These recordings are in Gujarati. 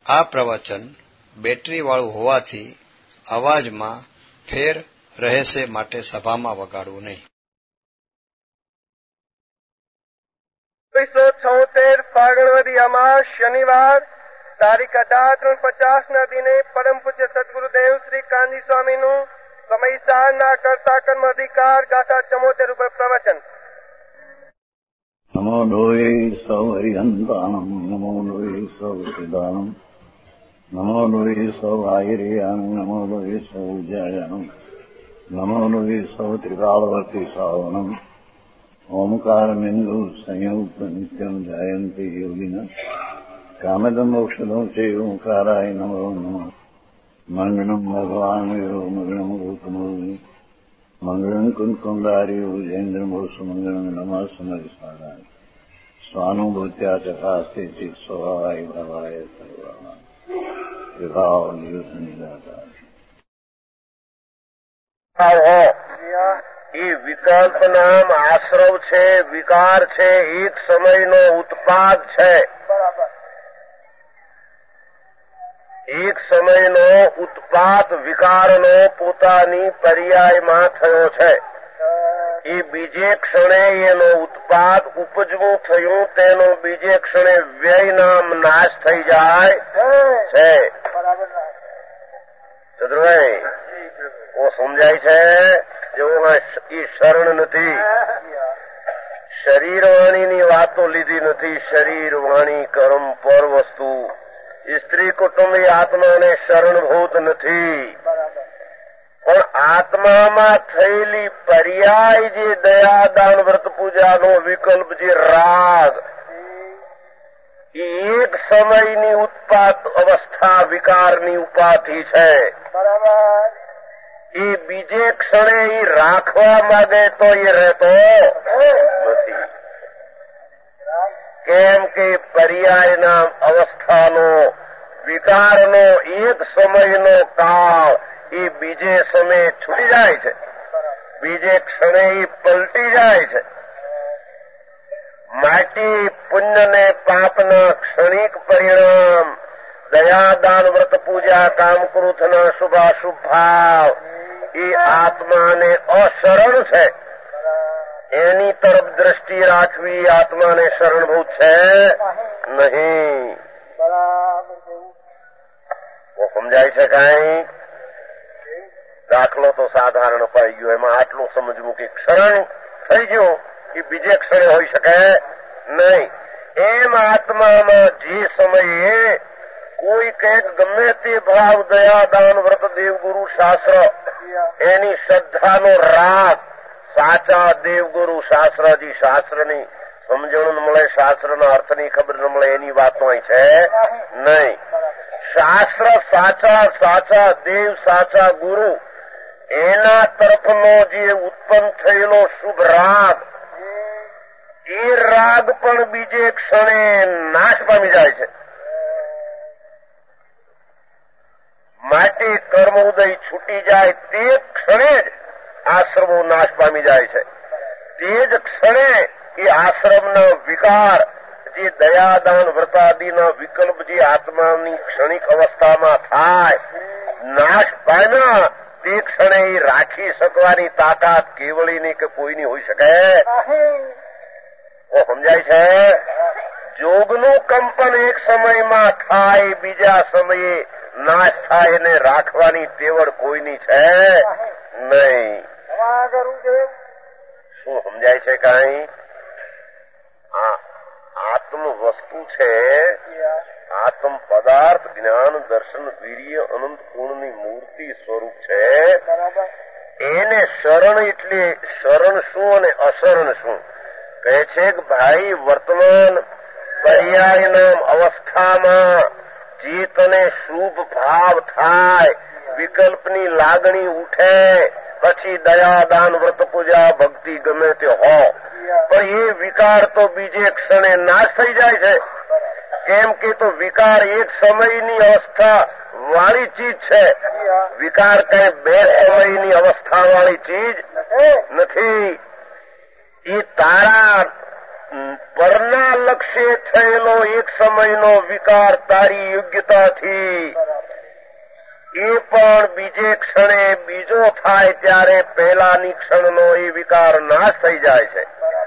આ પ્રવચન બેટરીવાળું હોવાથી અવાજમાં ફેર રહેશે, માટે સભામાં વગાડવું નહીં. 276 ફાગણવદી અમાસ શનિવાર તારીખ 18/3/50 દિને પરમ પૂજ્ય સદગુરુદેવ શ્રી કાનજી સ્વામીનું સમય સારના કર્તા કર્મ અધિકાર ગાથા 74 ઉપર પ્રવચન. નમો લોહે સૌ હરિહંતાણમ, નમો લોહે સૌ સિદ્ધાણમ, નમો લોહે સૌ આયર્યાણમ, નમો લોહે સૌ જયાણમ, નમો લોહે સૌ ત્રિકાળવર્તી સાવણમ. ઓમકારમિંદુ સંયુક્ત નિત્યમ જાયંતિ યોગિન કામદમ મોક્ષદો છે ઓંકારાય નમો નમઃ. મંગળમ ભગવાન વીરો મંગળમ ગૌતમોની મંગળમ કુંકુંડાર્યો જૈન્દ્રમો સુમંગળમ નમઃ સમરિસ્વાદાય સ્વાનુભૂત્યા ચકાસ્તે ચિત સ્વભાવાય ભવાય સર્વા વિભાવ નિદાતા. એ વિકલ્પ નામ આશ્રવ છે, વિકાર છે, એક સમયનો ઉત્પાદ છે. એક સમયનો ઉત્પાદ વિકારનો પોતાની પર્યાયમાં થયો છે. એ બીજે ક્ષણે એનો ઉત્પાદ ઉપજવું થયું, તેનો બીજે ક્ષણે વ્યય નામ નાશ થઈ જાય છે. ચતુરભાઈ ઓ સમજાય છે? જેવું એ શરણ નથી, શરીર વાણીની વાતો લીધી નથી. શરીર વાણી કર્મ પર વસ્તુ, સ્ત્રી કુટુંબ આત્માને શરણભૂત નથી. પણ આત્મામાં થયેલી પર્યાય જે દયા દાન વ્રત પૂજાનો વિકલ્પ, જે રાગ, એ એક સમયની ઉત્પાદ અવસ્થા વિકારની ઉપાધિ છે. એ બીજે ક્ષણે એ રાખવા માંગે તો એ રહેતો નથી. કેમ કે પર્યાયના અવસ્થાનો વિકારનો એક સમયનો કાળ એ બીજે સમયે છૂટી જાય છે, બીજે ક્ષણે એ પલટી જાય છે. માટે પુણ્ય ને પાપના ક્ષણિક પરિણામ, દયા દાન વ્રત પૂજા કામક્રોધના શુભાશુભ ભાવ એ આત્માને અશરણ છે. એની તરફ દ્રષ્ટિ રાખવી આત્માને શરણભૂત છે નહીં. સમજાય છે કઈ? દાખલો તો સાધારણ પાઈ ગયો, એમાં આટલું સમજવું કે શરણ થઈ ગયું એ બીજે ક્ષણે હોઈ શકે નહીં. એમ આત્મામાં જે સમયે કોઈ કંઈક ગમે તે ભાવ, દયા દાન વ્રત દેવગુરુ શાસ્ત્ર, એની શ્રદ્ધાનો રાગ, સાચા દેવગુરુ શાસ્ત્રજી, શાસ્ત્રની સમજણ ન મળે, શાસ્ત્રના અર્થની ખબર ન મળે, એની વાતો અહીં છે નહીં. શાસ્ત્ર સાચા, સાચા દેવ, સાચા ગુરુ, એના તરફનો જે ઉત્પન્ન થયેલો શુભ રાગ, એ રાગ પણ બીજે ક્ષણે નાશ પામી જાય છે. માટે કર્મ ઉદય છૂટી જાય તે ક્ષણે જ આશ્રમો નાશ પામી જાય છે. તે જ ક્ષણે એ આશ્રમના વિકાર, જે દયાદાન વ્રતાદિના વિકલ્પ જે આત્માની ક્ષણિક અવસ્થામાં થાય, નાશ પામ્યા તે ક્ષણે એ રાખી શકવાની તાકાત કેવળીની કે કોઈની હોઈ શકે. સમજાય છે? જોગનું કંપન એક સમયમાં થાય, બીજા સમયે નાશ થાય, એને રાખવાની તેવડ કોઈની છે નહીં. શું સમજાય છે કઈ? આત્મ વસ્તુ છે, આત્મ પદાર્થ, જ્ઞાન દર્શન વીર્ય અનંત પૂર્ણની મૂર્તિ સ્વરૂપ છે. એને શરણ એટલે શરણ શું અને અશરણ શું? કહે છે કે ભાઈ, વર્તમાન પર્યાયના અવસ્થામાં જે તને શુભ ભાવ થાય, વિકલ્પની લાગણી ઉઠે, પછી દયા દાન વ્રત પૂજા ભક્તિ ગમે તે હો, પણ એ વિકાર તો બીજે ક્ષણે નાશ થઈ જાય છે. કેમ કે તો વિકાર એક સમયની અવસ્થા વાળી ચીજ છે. વિકાર કઈ બે સમયની અવસ્થા વાળી ચીજ નથી. એ તારા પરના લક્ષ્ય થયેલો એક સમયનો વિકાર તારી યોગ્યતાથી એ પણ બીજે ક્ષણે બીજો થાય ત્યારે પહેલાની ક્ષણનો એ વિકાર નાશ થઈ જાય છે.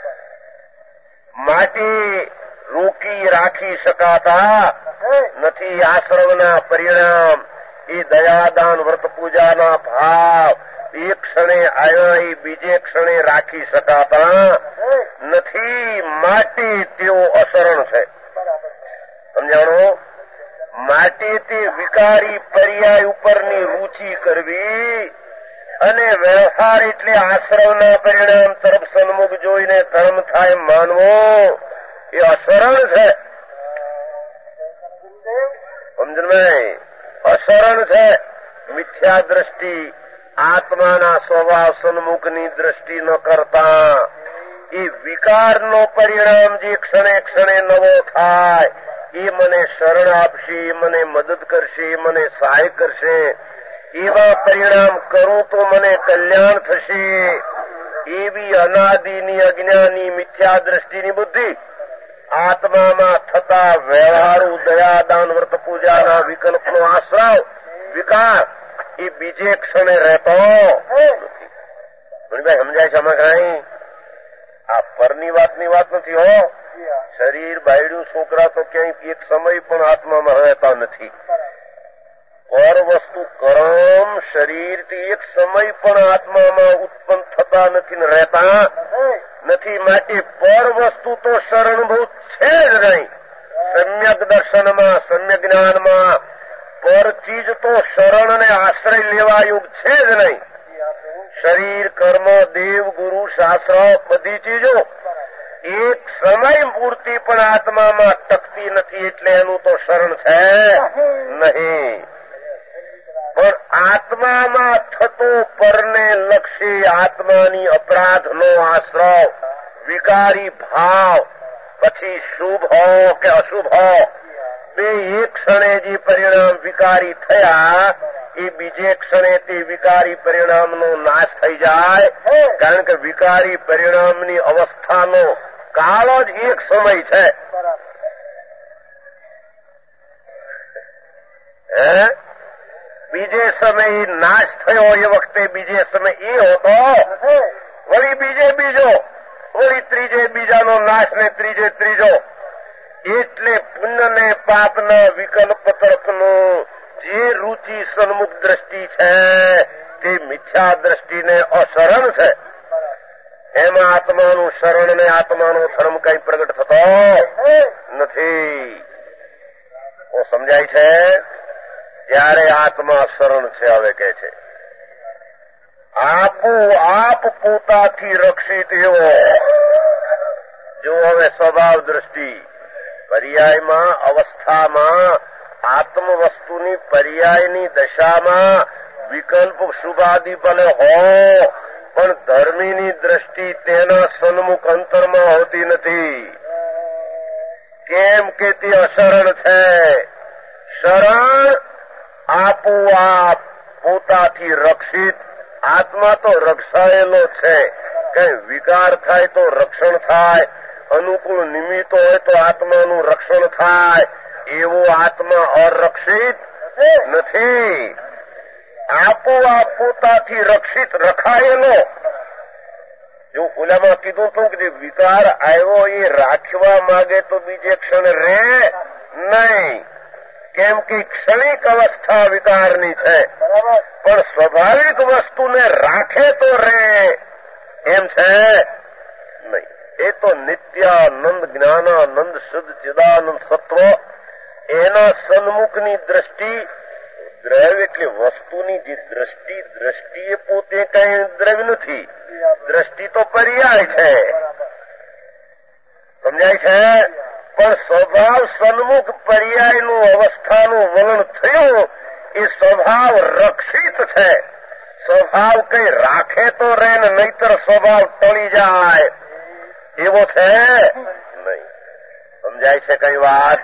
માટે રોકી રાખી શકાતા નથી. આશ્રમના પરિણામ એ દયાદાન વ્રત પૂજાના ભાવ એક ક્ષણે આવ્યા એ બીજે ક્ષણે રાખી શકાતા નથી. માટે તેઓ અશરણ છે. સમજાણો? માટે તે વિકારી પર્યાય ઉપરની રૂચિ કરવી અને વ્યવહાર એટલે આશ્રમના પરિણામ તરફ સન્મુખ જોઈને ધર્મ થાય માનવો એ અશરણ છે. સમજણ? અશરણ છે. મિથ્યા દ્રષ્ટિ, આત્માના સ્વભાવ સન્મુખની દ્રષ્ટિ ન કરતા એ વિકારનો પરિણામ જે ક્ષણે ક્ષણે નવો થાય એ મને શરણ આપશે, મને મદદ કરશે, મને સહાય કરશે, એવા પરિણામ કરું તો મને કલ્યાણ થશે, એવી અનાદિની અજ્ઞાની મિથ્યા દ્રષ્ટિની બુદ્ધિ આત્મામાં થતા વ્યવહારુ દયાદાન વ્રત પૂજાના વિકલ્પનો આશ્રવ વિકાર એ બીજે ક્ષણે રહેતો નથી. મણિભાઈ સમજાય છે આમાં કઈ? આ પરની વાતની વાત નથી હો. શરીર બાયડ્યું છોકરા તો ક્યાંય એક સમય પણ આત્મામાં રહેતા નથી. પર વસ્તુ કર્મ શરીરથી એક સમય પણ આત્મામાં ઉત્પન્ન થતા નથી ને રહેતા નથી. માટે પર વસ્તુ તો શરણભૂત છે જ નહીં. સમ્યક દર્શનમાં, સમ્યક જ્ઞાનમાં પર ચીજ તો શરણ ને આશ્રય લેવા યોગ છે જ નહીં. શરીર, કર્મ, દેવ, ગુરુ, શાસ્ત્ર બધી ચીજો એક સમય પૂરતી પણ આત્મામાં ટકતી નથી. એટલે એનું તો શરણ છે નહીં. પણ આત્મામાં થતો પરને લક્ષી આત્માની અપરાધનો આશ્રવ વિકારી ભાવ પછી શુભ હો કે અશુભ હો બે એક ક્ષણે જે પરિણામ વિકારી થયા એ બીજે ક્ષણે તે વિકારી પરિણામનો નાશ થઈ જાય. કારણ કે વિકારી પરિણામની અવસ્થાનો કાળ જ એક સમય છે. બીજે સમય નાશ થયો એ વખતે બીજે સમય એ હતો, વળી બીજે બીજો, વળી ત્રીજે બીજાનો નાશ ને ત્રીજે ત્રીજો. એટલે પુણ્ય ને પાપના વિકલ્પ તરફનું જે રૂચિ સન્મુખ દ્રષ્ટિ છે તે મિથ્યા દ્રષ્ટિને અશરણ છે. એમાં આત્માનું શરણ ને આત્માનો ધર્મ કઈ પ્રગટ થતો નથી. તો સમજાય છે? ત્યારે આત્મા શરણ છે. હવે કે છે આપ પોતાથી રક્ષિત એવો. જો હવે સ્વભાવ દ્રષ્ટિ પર્યાયમાં અવસ્થામાં આત્મ વસ્તુની પર્યાયની દશામાં વિકલ્પ શુભાદિ ભલે હો પણ ધર્મીની દ્રષ્ટિ તેના સન્મુખ અંતરમાં હોતી નથી. કેમ કે તે અશરણ છે. શરણ આપોઆપ પોતાથી રક્ષિત. આત્મા તો રક્ષાયેલો છે. કઈ વિકાર થાય તો રક્ષણ થાય, અનુકૂળ નિમિત્તો હોય તો આત્માનું રક્ષણ થાય. એવો આત્મા અરક્ષિત નથી. આપોઆપ પોતાથી રક્ષિત રખાયેલો. જો ઓલામાં કીધું હતું કે વિકાર આવ્યો એ રાખવા માંગે તો બીજે ક્ષણ રહે નહીં. કેમ કે ક્ષણિક અવસ્થા વિકારની છે. પણ સ્વાભાવિક વસ્તુને રાખે તો રહે એમ છે નહીં. એ તો નિત્યાનંદ, જ્ઞાનાનંદ, શુદ્ધ ચિદાનંદ સત્વ એના સન્મુખની દ્રષ્ટિ. દ્રવ્ય એટલે વસ્તુની જે દ્રષ્ટિ, દ્રષ્ટિ એ પોતે કઈ દ્રવ્ય નથી. દ્રષ્ટિ તો પર્યાય છે. સમજાય છે? પણ સ્વભાવ સન્મુખ પર્યાયનું અવસ્થાનું વલણ થયું એ સ્વભાવ રક્ષિત છે. સ્વભાવ કઈ રાખે તો રહે ને નહીતર સ્વભાવ ટળી જાય એવો છે નહીં. સમજાય છે કઈ વાત?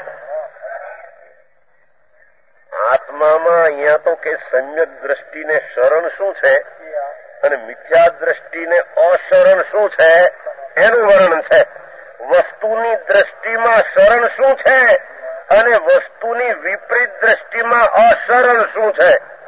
આત્મામાં અહીંયા તો કે સમ્યક દ્રષ્ટિને શરણ શું છે અને મિથ્યા દ્રષ્ટિને અશરણ શું છે એનું વર્ણન છે. વસ્તુની દ્રષ્ટિમાં શરણ શું છે અને વસ્તુની વિપરીત દ્રષ્ટિમાં અશરણ શું છે.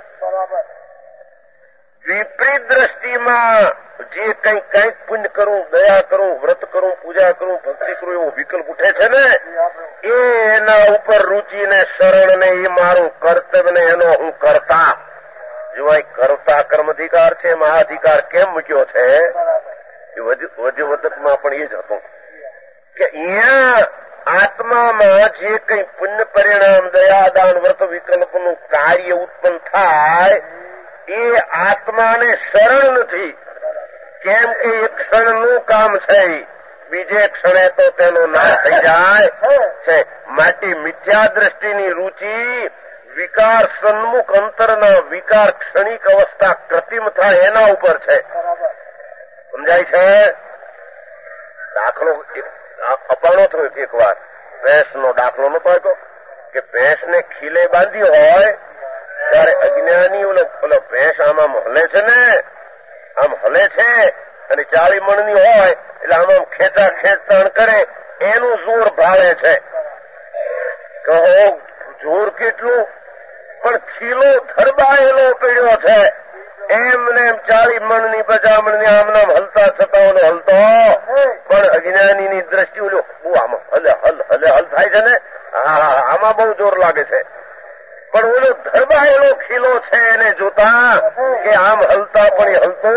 વિપરીત દ્રષ્ટિમાં જે કંઈક પુણ્ય કરું, દયા કરું, વ્રત કરું, પૂજા કરું, ભક્તિ કરું એવો વિકલ્પ ઉઠે છે ને, એના ઉપર રુચિ ને શરણ ને એ મારું કર્તવ્ય ને એનો હું કરતા. જો અહીં કરતા કર્મ અધિકાર છે, એમાં આ અધિકાર કેમ મૂક્યો છે? એ વધ્યવધકમાં પણ એ જ હતું કે અહીંયા આત્મામાં જે કંઈ પુણ્ય પરિણામ, દયા, દાન, વ્રત વિકલ્પનું કાર્ય ઉત્પન્ન થાય એ આત્માને શરણ નથી. કેમ કે એક ક્ષણનું કામ છે, બીજે ક્ષણે તો તેનો નાશ થઈ જાય છે. માટે મિથ્યા દ્રષ્ટિની રુચિ વિકાર સન્મુખ અંતરના વિકાર ક્ષણિક અવસ્થા કૃત્રિમ થાય એના ઉપર છે. સમજાય છે? દાખલો અપાણો થયો એક વાર, ભેંસનો દાખલો નતો આપ્યો કે ભેંસને ખીલે બાંધી હોય ત્યારે અજ્ઞાની ઓલો ભેંસ આમ હલે છે ને, આમ હલે છે અને 40 મણની હોય એટલે આમ ખેંચા ખેંચતાણ કરે, એનું જોર ભાળે છે. કહો જોર કેટલું, પણ ખીલો ધરબાયેલો પડ્યો છે. એમને એમ 40 મણની 50 મણની આમનામ હલતા છતાં હલતો, પણ અજ્ઞાનીની દ્રષ્ટિ આમ હલ થાય છે ને, આમાં બહુ જોર લાગે છે. પણ ઓલો ધરબાયેલો ખીલો છે એને જોતા કે આમ હલતા પણ હલતો.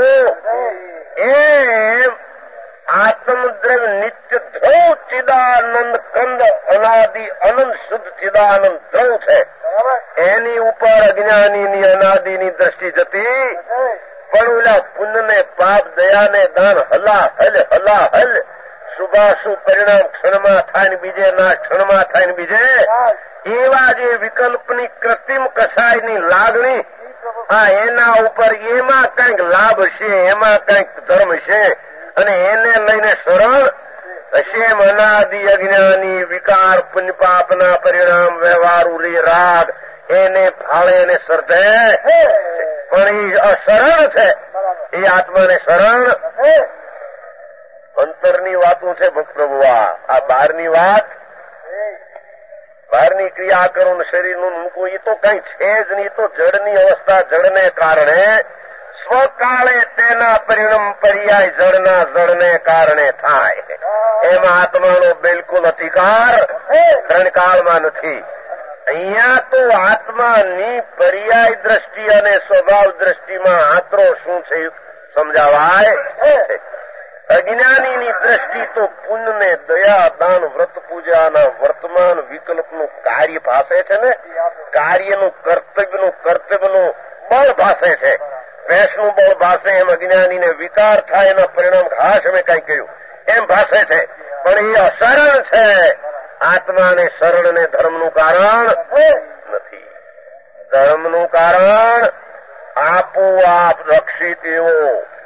એમ આત્મદ્રવ્ય નિત્ય ધ્રુવ ચિદાનંદ કંદ અનાદિ અનંત શુદ્ધ ચિદાનંદ ધ્રુવ છે. એની ઉપર અજ્ઞાનીની અનાદિની દ્રષ્ટિ જતી, પણ ઓલા પુણ્યને પાપ દયાને દાન હલ શુભાશુભ પરિણામ ક્ષણમાં થાય ને બીજે નાશ ક્ષણમાં થાય ને બીજે, એવા જે વિકલ્પની કૃત્રિમ કસાયની લાગણી, એના ઉપર એમાં કંઈક લાભ છે, એમાં કંઈક ધર્મ છે અને એને લઈને શરણ હશે. અનાદિ અજ્ઞાની વિકાર પુણ્ય પાપના પરિણામ વ્યવહાર ઉરી રાગ એને ફાળે એને શ્રદ્ધે, પણ એ અશરણ છે. એ આત્માને શરણ અંતરની વાતો છે. ભક્ત પ્રભુ આ બહારની વાત, બહારની ક્રિયા કરું શરીરનું મૂકવું એ તો કઈ છે જ નહીં. તો જડની અવસ્થા જડને કારણે સ્વકાળે તેના પરિણામ પર્યાય જડના જડને કારણે થાય. એમાં આત્માનો બિલકુલ અધિકાર ત્રણ કાળમાં નથી. અહીંયા તો આત્માની પર્યાય દ્રષ્ટિ અને સ્વભાવ દ્રષ્ટિમાં આત્રો શું છે સમજાવાય. અજ્ઞાનીની દ્રષ્ટિ તો પુણ્યને દયા દાન વ્રત પૂજાના વર્તમાન વિકલ્પનું કાર્ય ભાષે છે ને, કાર્યનું કર્તવ્યનું બળ ભાષે છે. ભેંસનું બળ ભાષે એમ અજ્ઞાનીને વિકાર થાય એના પરિણામ ખાસ અમે કઈ કહ્યું એમ ભાષે છે. પણ એ અશરણ છે. આત્માને શરણ ને ધર્મનું કારણ નથી. ધર્મનું કારણ આપોઆપ રક્ષિત એવો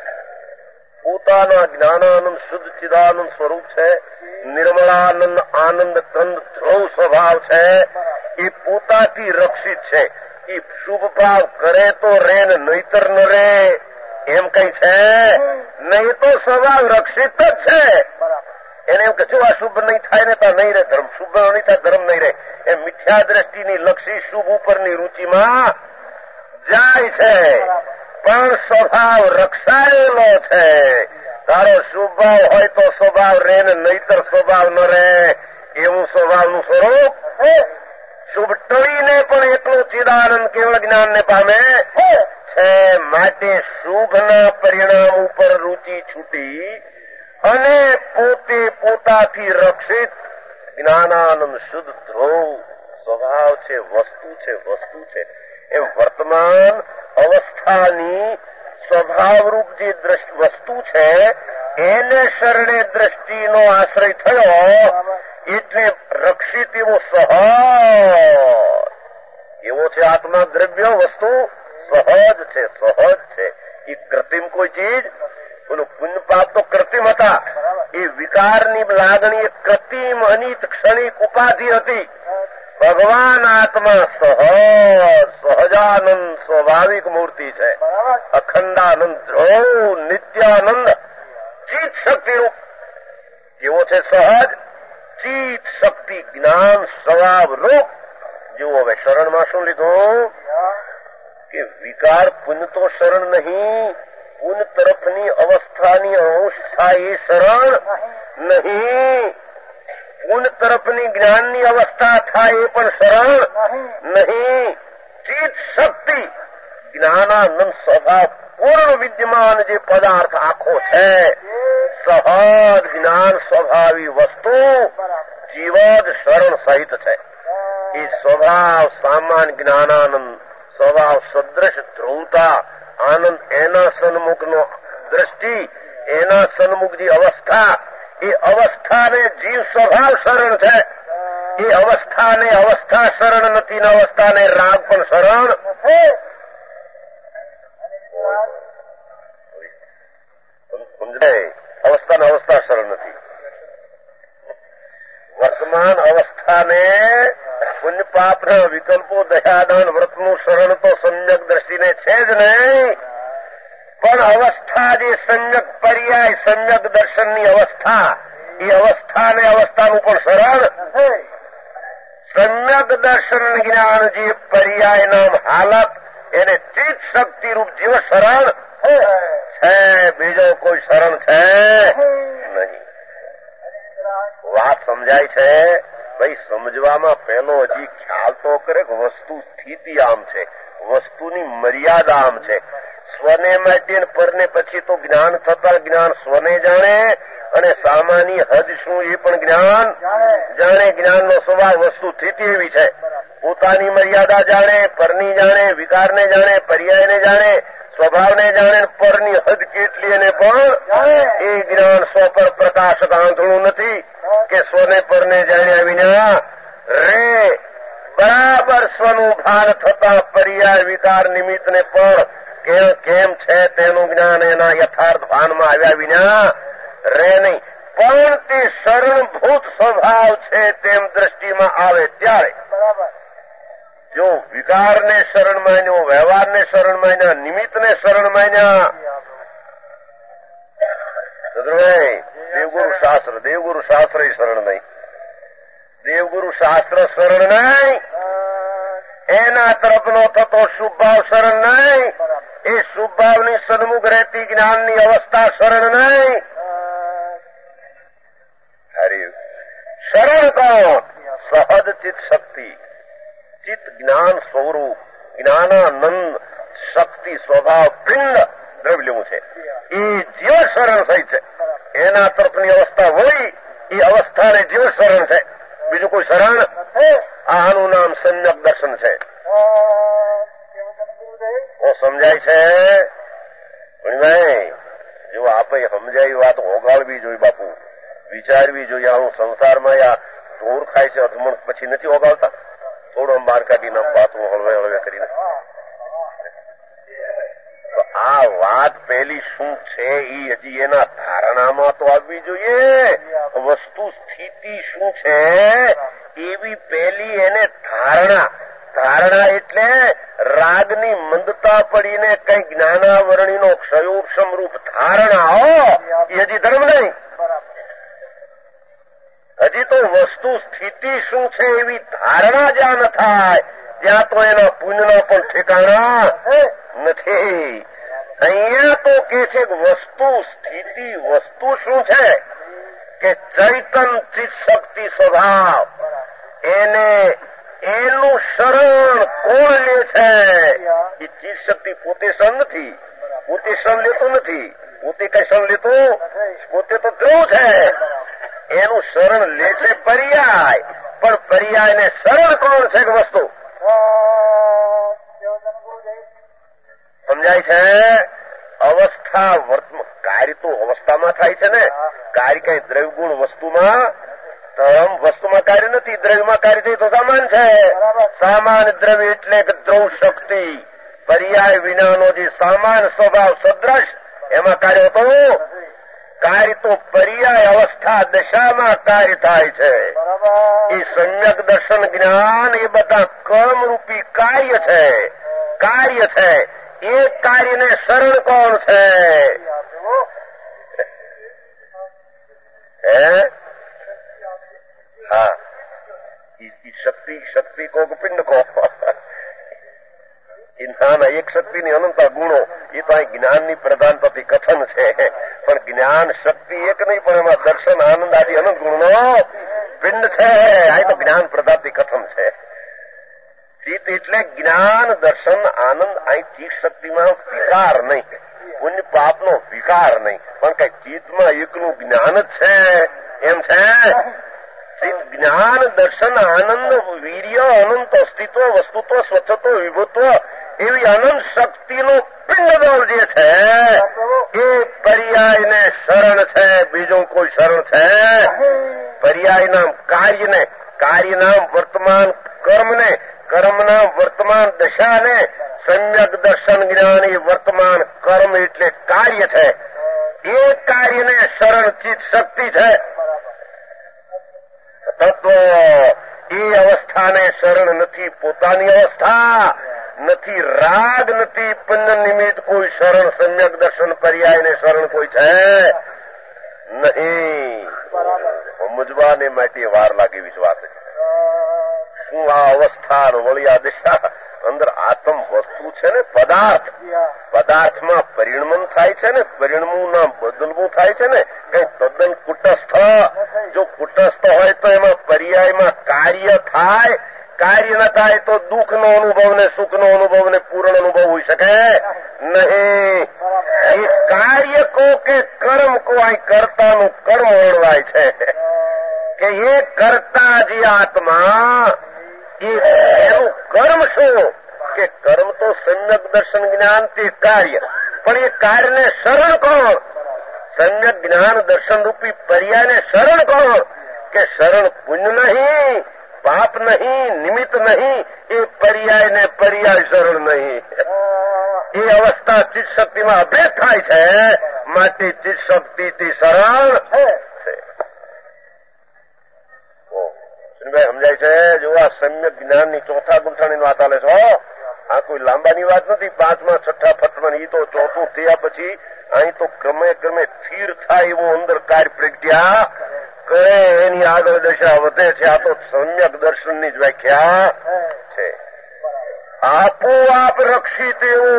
પોતાના જ્ઞાનાનંદ શુદ્ધ ચિદાનંદ સ્વરૂપ છે. નિર્મળાનંદ આનંદ કંદ ધ્રુવ સ્વભાવ છે. એ પોતાથી રક્ષિત છે. એ શુભ ભાવ કરે તો રે ને નહીતર ન રે એમ કઈ છે નહીં. તો સ્વભાવ રક્ષિત જ છે. એને એમ કે જો આ શુભ નહીં થાય ને તો નહીં રહે ધર્મ, શુભ નહીં થાય ધર્મ નહીં રહે. એ મિથ્યા દ્રષ્ટિની લક્ષી શુભ ઉપરની રુચિમાં જાય છે, પણ સ્વભાવ રક્ષાયેલો છે. તારો શુભ ભાવ હોય તો સ્વભાવ રે ને નહીતર સ્વભાવ ન રહે. એવું સ્વભાવનું સ્વરૂપ શુભ ટળીને પણ એટલું ચિદાનંદ કેવળ જ્ઞાનને પામે છે. માટે શુભના પરિણામ ઉપર રુચિ છૂટી અને પોતે પોતાથી રક્ષિત જ્ઞાનાનંદ શુદ્ધ ધ્રુવ સ્વભાવ છે, વસ્તુ છે. એમ વર્તમાન અવસ્થાની સ્વભાવરૂપ જે વસ્તુ છે એને શરણે દ્રષ્ટિનો આશ્રય થયો એટલે રક્ષિત એવો સહજ એવો છે. આત્મા દ્રવ્ય વસ્તુ સહજ છે. એ કૃત્રિમ કોઈ ચીજ, બોલો પુણ્ય પાપ તો કૃત્રિમ હતા. એ વિકારની લાગણી એક કૃત્રિમ અનિત ક્ષણિક ઉપાધિ હતી. ભગવાન આત્મા સહજાનંદ સ્વાભાવિક મૂર્તિ છે. અખંડાનંદ ધ્રુવ નિત્યાનંદ ચિત શક્તિરૂપ કેવો છે સહજ? ચિત્ત શક્તિ જ્ઞાન સ્વભાવ રૂપ. જેવું હવે શરણમાં શું લીધું કે વિકાર પુન તો શરણ નહીં, પુન તરફની અવસ્થાની અંશ થાય એ શરણ નહીં, પુન તરફની જ્ઞાનની અવસ્થા થાય એ પણ શરણ નહીં. ચિત્ત શક્તિ જ્ઞાનાનંદ સ્વભાવ પૂર્ણ વિદ્યમાન જે પદાર્થ આખો છે, સહજ જ્ઞાન સ્વભાવી વસ્તુ જીવદ શરણ સહિત છે. એ સ્વભાવ સામાન્ય જ્ઞાનાનંદ સ્વભાવ સદૃશ ધ્રુવતા આનંદ એના સન્મુખનો દ્રષ્ટિ, એના સન્મુખ જે અવસ્થા, એ અવસ્થાને જીવ સ્વભાવ શરણ છે. એ અવસ્થાને અવસ્થા શરણ નથી ને અવસ્થાને રાગ પણ શરણ. સમજાય? અવસ્થાને અવસ્થા શરણ નથી. વર્તમાન અવસ્થાને પુણ્ય પાપના વિકલ્પો દયાદાન વ્રતનું શરણ તો સમ્યક દ્રષ્ટિને છે જ નહીં, પણ અવસ્થા જે સમ્યક પર્યાય સમ્યક દર્શનની અવસ્થા, એ અવસ્થાને અવસ્થાનું પણ શરણ. સમ્યક દર્શન જ્ઞાન જે પર્યાય નામ હાલત, એને ચિત્ત શક્તિ રૂપ જીવ શરણ છે. બીજો કોઈ શરણ છે નહીં. વાત સમજાય છે? ભાઈ સમજવામાં પહેલો હજી ખ્યાલ તો કરે કે વસ્તુ સ્થિતિ આમ છે, વસ્તુની મર્યાદા આમ છે. સ્વને માટે પરને પછી તો જ્ઞાન થતા જ્ઞાન સ્વને જાણે અને સામાન્ય હદ શું એ પણ જ્ઞાન જાણે. જ્ઞાનનો સ્વભાવ વસ્તુ સ્થિતિ એવી છે, પોતાની મર્યાદા જાણે, પરની જાણે, વિકારને જાણે, પર્યાયને જાણે, સ્વભાવને જાણે, પરની હદ કેટલી એને પણ એ જ્ઞાન સ્વ પર પ્રકાશક આંધળું નથી કે સ્વને પરને જાણ્યા વિના રે બરાબર સ્વનું ભાન થતા પર્યાય વિકાર નિમિત્તને પણ કેમ છે તેનું જ્ઞાન એના યથાર્થ ભાનમાં આવ્યા વિના રે નહીં. પણ તે શરણભૂત સ્વભાવ છે તેમ દ્રષ્ટિમાં આવે ત્યારે જો વિકારને શરણ માન્યો, વ્યવહારને શરણ માન્યા, નિમિત્તને શરણ માન્યા. દેવગુરુ શાસ્ત્ર, દેવગુરુ શાસ્ત્ર શરણ નહીં, દેવગુરુ શાસ્ત્ર શરણ નહીં, એના તરફનો થતો શુભ ભાવ શરણ નહીં, એ શુભ ભાવની સન્મુખ રહેતી જ્ઞાનની અવસ્થા શરણ નહીં. શરણ કોણ? સહજ ચિત્ત શક્તિ, ચિત્ત જ્ઞાન સ્વરૂપ જ્ઞાનાનંદ શક્તિ સ્વભાવ પિંડ દ્રવ્યવું છે. એ જીવ શરણ સહિત છે. એના તરફની અવસ્થા હોય એ અવસ્થાને જીવ શરણ છે, બીજું કોઈ શરણ. આનું નામ સમ્યક દર્શન છે. સમજાય છે? જો આપણે સમજાય વાત ઓગાળવી જોઈએ બાપુ, વિચારવી જોઈએ. આનું સંસારમાં યા ઢોર ખાય છે અધમણ પછી નથી ઓગાળતા, થોડું બહાર કાઢીને પાતું હળવે હળવે કરીને. તો આ વાત પહેલી શું છે એ હજી એના ધારણામાં તો આવવી જોઈએ. વસ્તુ સ્થિતિ શું છે એવી પહેલી એને ધારણા. ધારણા એટલે રાગની મંદતા પડીને કઈ જ્ઞાનાવરણીનો ક્ષયોપશમ રૂપ ધારણા. એ હજી ધર્મ નહીં. હજી તો વસ્તુ સ્થિતિ શું છે એવી ધારણા જ્યાં ન થાય ત્યાં તો એના પુણ્યના પણ ઠેકાણા નથી. અહીંયા તો કે છે વસ્તુ સ્થિતિ, વસ્તુ શું છે કે ચૈતન ચિત્ત શક્તિ સ્વભાવ, એને એનું શરણ કોણ લે છે? એ ચિત્ત શક્તિ પોતે શરણ નથી, પોતે શરણ લેતું નથી, પોતે કઈ શરણ લેતું પોતે તો ધ્રુવ છે. એનું શરણ લે છે પર્યાય, પણ પર્યાયને શરણ કોણ છે કે વસ્તુ? સમજાય છે? અવસ્થા વર્તમાન કાર્ય તો અવસ્થામાં થાય છે ને. કાર્ય કઈ દ્રવ્યગુણ વસ્તુમાં, ધર્મ વસ્તુમાં કાર્ય નથી, દ્રવ્યમાં કાર્ય થઈ તો સામાન છે. સામાન દ્રવ્ય એટલે કે દ્રવ શક્તિ, પર્યાય વિનાનો જે સામાન સ્વભાવ સદ્રશ, એમાં કાર્ય હતો. કાર્ય તો પર્યાય અવસ્થા દશામાં કાર્ય થાય છે. એ સમ્યક દર્શન જ્ઞાન એ બધા કર્મરૂપી કાર્ય છે, કાર્ય છે. એ કાર્યને શરણ કોણ છે? है? हाँ, શક્તિ કો કે પિંડ કો, ના એક શક્તિની અનંત ગુણો એ તો અહીં જ્ઞાનની પ્રધાનતાથી કથન છે, પણ જ્ઞાન શક્તિ એક નહીં, પણ એમાં દર્શન આનંદ આદિ અનંત ગુણનો પિંડ છે. આ તો જ્ઞાન પ્રધાનથી કથન છે. ચિત્ત એટલે જ્ઞાન દર્શન આનંદ. અહીં ચિત્ત શક્તિમાં વિકાર નહીં, પુણ્ય પાપનો વિકાર નહીં, પણ કઈ ચિત્તમાં એકનું જ્ઞાન જ છે એમ છે. જ્ઞાન દર્શન આનંદ વીર્ય અનંત અસ્તિત્વ વસ્તુત્વ સ્વચ્છત્વ વિભુત્વ એવી અનંત શક્તિનો પિંડબળ જે છે એ પર્યાયને શરણ છે, બીજું કોઈ શરણ છે. પર્યાયના કાર્યને, કાર્યના વર્તમાન કર્મને, કર્મના વર્તમાન દશાને સમ્યક દર્શન જ્ઞાન એ વર્તમાન કર્મ એટલે કાર્ય છે. એ કાર્યને શરણ ચિત્ત શક્તિ છે. તત્વ એ અવસ્થાને શરણ નથી, પોતાની અવસ્થા નથી, રાગ નથી, પંચ નિમિત્ત કોઈ શરણ સમ્યક દર્શન પર્યાયને શરણ કોઈ છે નહીં. સમજવાને માટે વાર લાગે એવી વાત છે. શું આ અવસ્થા વળી આ દિશા અંદર આત્મ વસ્તુ છે ને, પદાર્થ, પદાર્થમાં પરિણમન થાય છે ને, પરિણમું ના બદલવું થાય છે ને, કઈ તદ્દન કુટસ્થ. જો કુટસ્થ હોય તો એમાં પર્યાયમાં કાર્ય થાય, કાર્ય ન થાય તો દુઃખનો અનુભવ ને સુખનો અનુભવ ને પૂર્ણ અનુભવ હોઈ શકે નહીં. એ કાર્ય કો કે કર્મ કો આ કર્તાનું કર્મ ઓળવાય છે કે એ કર્તા જે આત્મા એ એનું કર્મ શું કે કર્મ તો સમ્યક દર્શન જ્ઞાન તે કાર્ય, પણ એ કાર્યને શરણ કોણ? સમ્યક જ્ઞાન દર્શન રૂપી પર્યાયને શરણ કોણ? કે શરણ પુણ્ય નહીં, પાપ નહીં, નિમિત્ત નહીં, એ પર્યાયને પર્યાય શરણ નહીં. એ અવસ્થા ચિત્ત શક્તિમાં અભેદ થાય છે, માટે ચિત્ત શક્તિથી શરણ છે. સમજાય છે? જો આ સમ્યક જ્ઞાનની ચોથા ગુંઠાણીની વાત આલે છો, આ કોઈ લાંબાની વાત નથી. 5મા 6ઠા ફટમાં એ તો ચોથું થયા પછી અહીં તો ક્રમે ક્રમે સ્થિર થાય એવો અંદર કાર્ય પ્રજ્ઞા કરે, એની આગળ દશા વધે છે. આ તો સમ્યક દર્શનની જ વ્યાખ્યા છે. આપોઆપ રક્ષિત એવો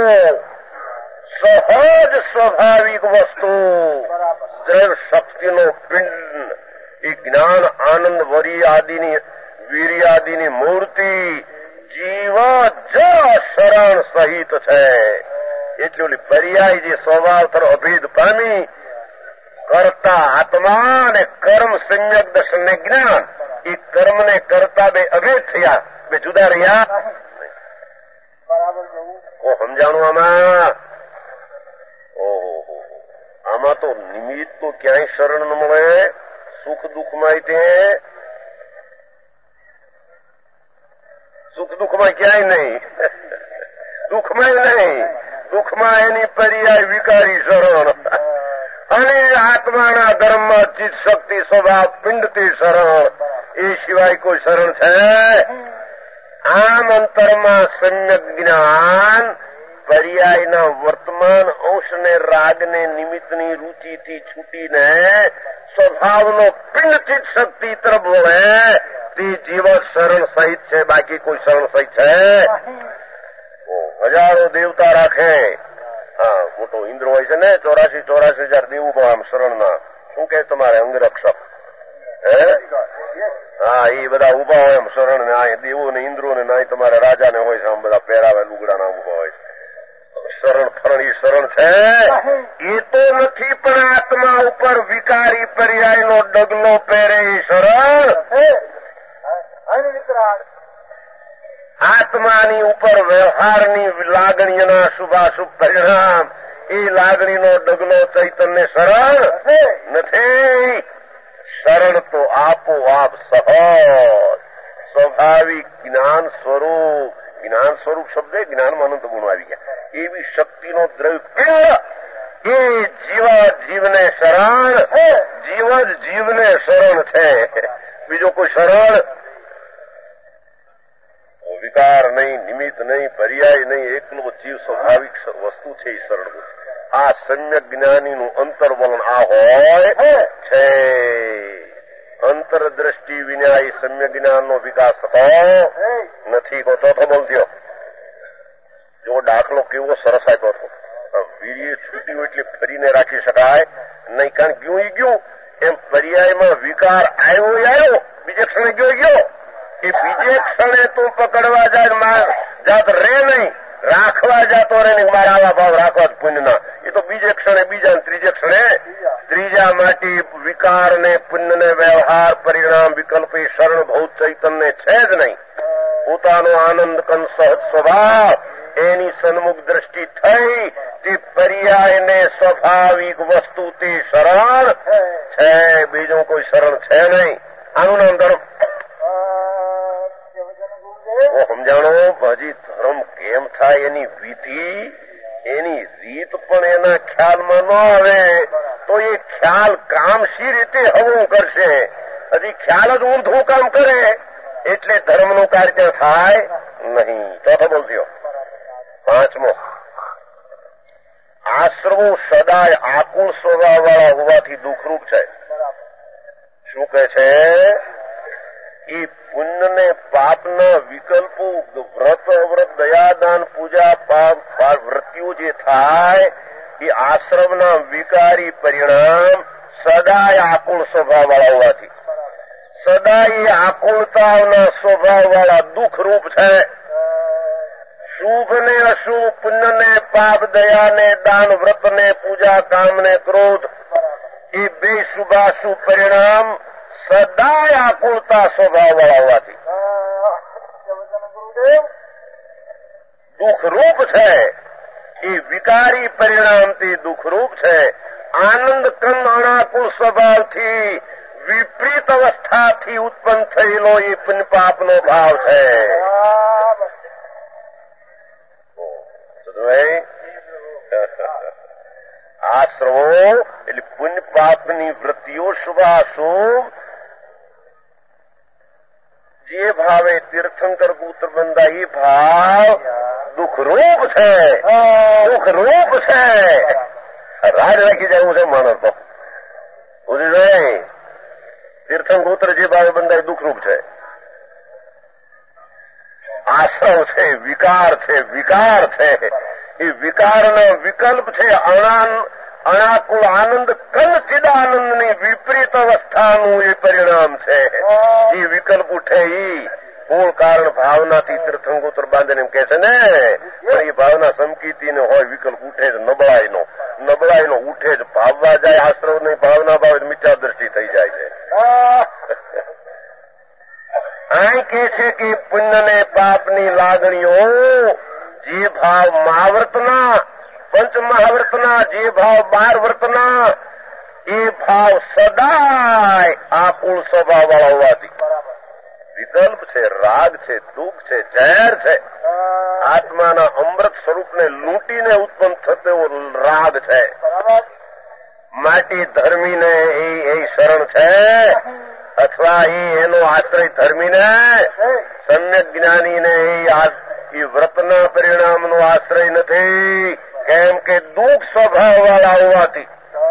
સહજ સ્વાભાવિક વસ્તુ દ્રવ્ય શક્તિનો પિંડ એ જ્ઞાન આનંદ વીર્ય આદિની મૂર્તિ જીવ જ શરણ સહિત છે. એટલે ઓલી પર્યાય જે સ્વભાવ તર અભેદ પામી કરતા આત્મા અને કર્મ સમ્યક દર્શન ને જ્ઞાન, એ કર્મ ને કરતા બે અભેદ થયા, બે જુદા રહ્યા. સમજાણું આમાં? ઓહો, આમાં તો નિમિત્ત તો ક્યાંય શરણ ન મળે. સુખ દુઃખમાં તે સુખ દુઃખમાં ક્યાંય નહીં, દુઃખમાં નહીં, દુઃખમાં એની પર્યાય વિકારી શરણ, અને આત્માના ધર્મમાં ચિત્ત શક્તિ સ્વભાવ પિંડથી શરણ, એ સિવાય કોઈ શરણ છે? આમ અંતરમાં સમ્યક જ્ઞાન પર્યાયના વર્તમાન અંશને રાગને નિમિત્તની રૂચિથી છૂટીને સ્વભાવનો પિંડ ચિત્ત શક્તિ તરફ વળે તે જીવ શરણ સહિત છે, બાકી કોઈ શરણ સહિત છે? હજારો દેવતા રાખે, હા મોટો ઇન્દ્ર હોય છે ને, 84,000 દેવું આમ શરણના, શું કે તમારે અંગરક્ષક, હા એ બધા ઉભા હોય એમ શરણ ને, આ દેવો ને ઇન્દ્રો ને ના તમારા રાજા ને હોય છે, આમ બધા પહેરાવે લુગડા ના ઉભા હોય છે. શરણ ફરણ એ શરણ છે એ તો નથી, પણ આત્મા ઉપર વિકારી પર્યાય નો ડગલો પહેરે એ શરણ. આત્માની ઉપર વ્યવહારની લાગણીના શુભાશુભ પરિણામ, એ લાગણીનો ડગલો ચૈતન્ય શરણ નથી. શરણ તો આપોઆપ સહજ સ્વાભાવિક જ્ઞાન સ્વરૂપ, જ્ઞાન સ્વરૂપ શબ્દ જ્ઞાનમાં અનંત ગુણ આવી ગયા, એવી શક્તિનો દ્રવ્ય એ જીવને શરણ, જીવ જ જીવને શરણ છે, બીજો કોઈ શરણ વિકાર નહીં, નિમિત્ત નહીં, પર્યાય નહીં, એકલો જીવ સ્વાભાવિક વસ્તુ છે એ શરણ. આ સમ્યક જ્ઞાનીનું અંતર્વલન આ હોય છે. અંતરદ્રષ્ટિ વિના એ સમ્યક જ્ઞાનનો વિકાસ થતો નથી. ચોથો બોલજો. જો દાખલો કેવો સરસ આપ્યો હતો. વીર્ય છૂટ્યું એટલે ફરીને રાખી શકાય નહીં, કારણ ગયું એ ગયું. એમ પર્યાયમાં વિકાર આવ્યો બીજે ક્ષણે ગયો. એ બીજે ક્ષણે તું પકડવા જાય જાત રે નહીં, રાખવા જાતો રે નહીં. મારા આવા ભાવ રાખવા જ પુણ્યના. એ તો બીજે ક્ષણે બીજા, ત્રીજે ક્ષણે ત્રીજા. માટે વિકાર ને પુણ્ય ને વ્યવહાર પરિણામ વિકલ્પ એ શરણ ભૌત ચૈતન્ય છે જ નહીં. પોતાનો આનંદ કન સહજ સ્વભાવ એની સન્મુખ દ્રષ્ટિ થઈ તે પર્યાય ને સ્વાભાવિક વસ્તુ તે શરણ છે, બીજું કોઈ શરણ છે નહીં. આનું નામ ધર્મ. સમજાણો હજી ધર્મ કેમ થાય એની વિધિ એની રીત પણ એના ખ્યાલમાં ન આવે તો એ ખ્યાલ કામ શી રીતે હવું કરશે. હજી ખ્યાલ જ ઊંધું કામ કરે એટલે ધર્મનું કાર્ય થાય નહીં. ચોથો બોલજો. પાંચમો, આશ્રવો સદાય આકુળ સ્વભાવ વાળા હોવાથી દુઃખરૂપ છે. શું કહે છે? એ પુણ્ય ને પાપના વિકલ્પો વ્રત અવ્રત દયાદાન પૂજા પાપ વૃત્તિઓ જે થાય એ આશ્રમના વિકારી પરિણામ સદાય આકુળ સ્વભાવ વાળા હોવાથી સદાય આકુળતાના સ્વભાવ વાળા દુઃખરૂપ છે. શુભ ને અશુભ, પુણ્ય ને પાપ, દયા ને દાન, વ્રત ને પૂજા, કામ ને ક્રોધ એ બે શુભાશુભ પરિણામ સદાય આકુળતા સ્વભાવ વાળા હોવાથી દુઃખરૂપ છે. એ વિકારી પરિણામથી દુઃખરૂપ છે. આનંદ કંદ અનાકુળ સ્વભાવથી વિપરીત અવસ્થાથી ઉત્પન્ન થયેલો એ પુણ્ય પાપનો ભાવ છે. આશ્રવો એટલે પુણ્ય પાપની વૃત્તિઓ શુભાશુભ જે ભાવે તીર્થંકર પુત્ર બંધા એ ભાવ દુઃખરૂપ છે. દુઃખરૂપ છે. રાજ રાખી જાય એવું છે માણસ તો પૂછી જાય. તીર્થંકર જે ભાવે બંધાય દુઃખરૂપ છે. આશ્રવ છે, વિકાર છે, વિકાર છે. એ વિકારનો વિકલ્પ છે. અણાકુળ આનંદ કંદ ચિદાનંદની વિપરીત અવસ્થાનું એ પરિણામ છે. એ વિકલ્પ ઉઠે ઈ મૂળ કારણ ભાવનાથી તીર્થંકર બાંધીને એમ કે છે ને, પણ એ ભાવના સમકીતી ને હોય વિકલ્પ ઉઠે જ નબળાઈનો ઉઠે જ. ભાવવા જાય આશ્રવ ની ભાવના ભાવે મિથ્યા દ્રષ્ટિ થઈ જાય છે. અહીં કે છે કે પુણ્ય ને પાપની લાગણીઓ જે ભાવ મહાવ્રતના પંચ મહાવ્રતના જે ભાવ 12 વ્રતના એ ભાવ સદાય આકુળ સ્વભાવ વાળા હોવાથી વિકલ્પ છે, રાગ છે, દુઃખ છે, ઝેર છે. આત્માના અમૃત સ્વરૂપને લૂંટીને ઉત્પન્ન થતો રાગ છે. માટે ધર્મીને એ શરણ છે અથવા એનો આશ્રય ધર્મીને સમ્યક જ્ઞાનીને એ વ્રતના પરિણામનો આશ્રય નથી. કેમ કે દુઃખ સ્વભાવ વાળા હોવાથી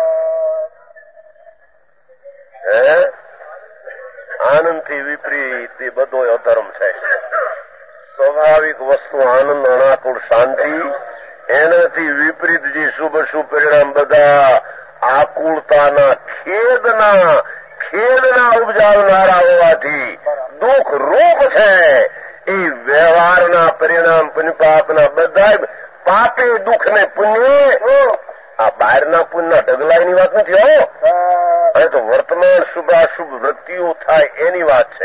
આનંદથી વિપરીત એ બધો અધર્મ છે. સ્વાભાવિક વસ્તુ આનંદ, અણાકુળ, શાંતિ, એનાથી વિપરીત જે શુભ પરિણામ બધા આકુળતાના ખેદના ઉપજાવનારા હોવાથી દુઃખ રૂપ છે. એ વ્યવહારના પરિણામ પુણ્ય પાપના બધા પાપે દુઃખ ને પુણ્ય આ બહારના પુણ્યના ઢગલાની વાત નથી હો. હવે તો વર્તમાન શુભાશુભ વૃત્તિઓ થાય એની વાત છે.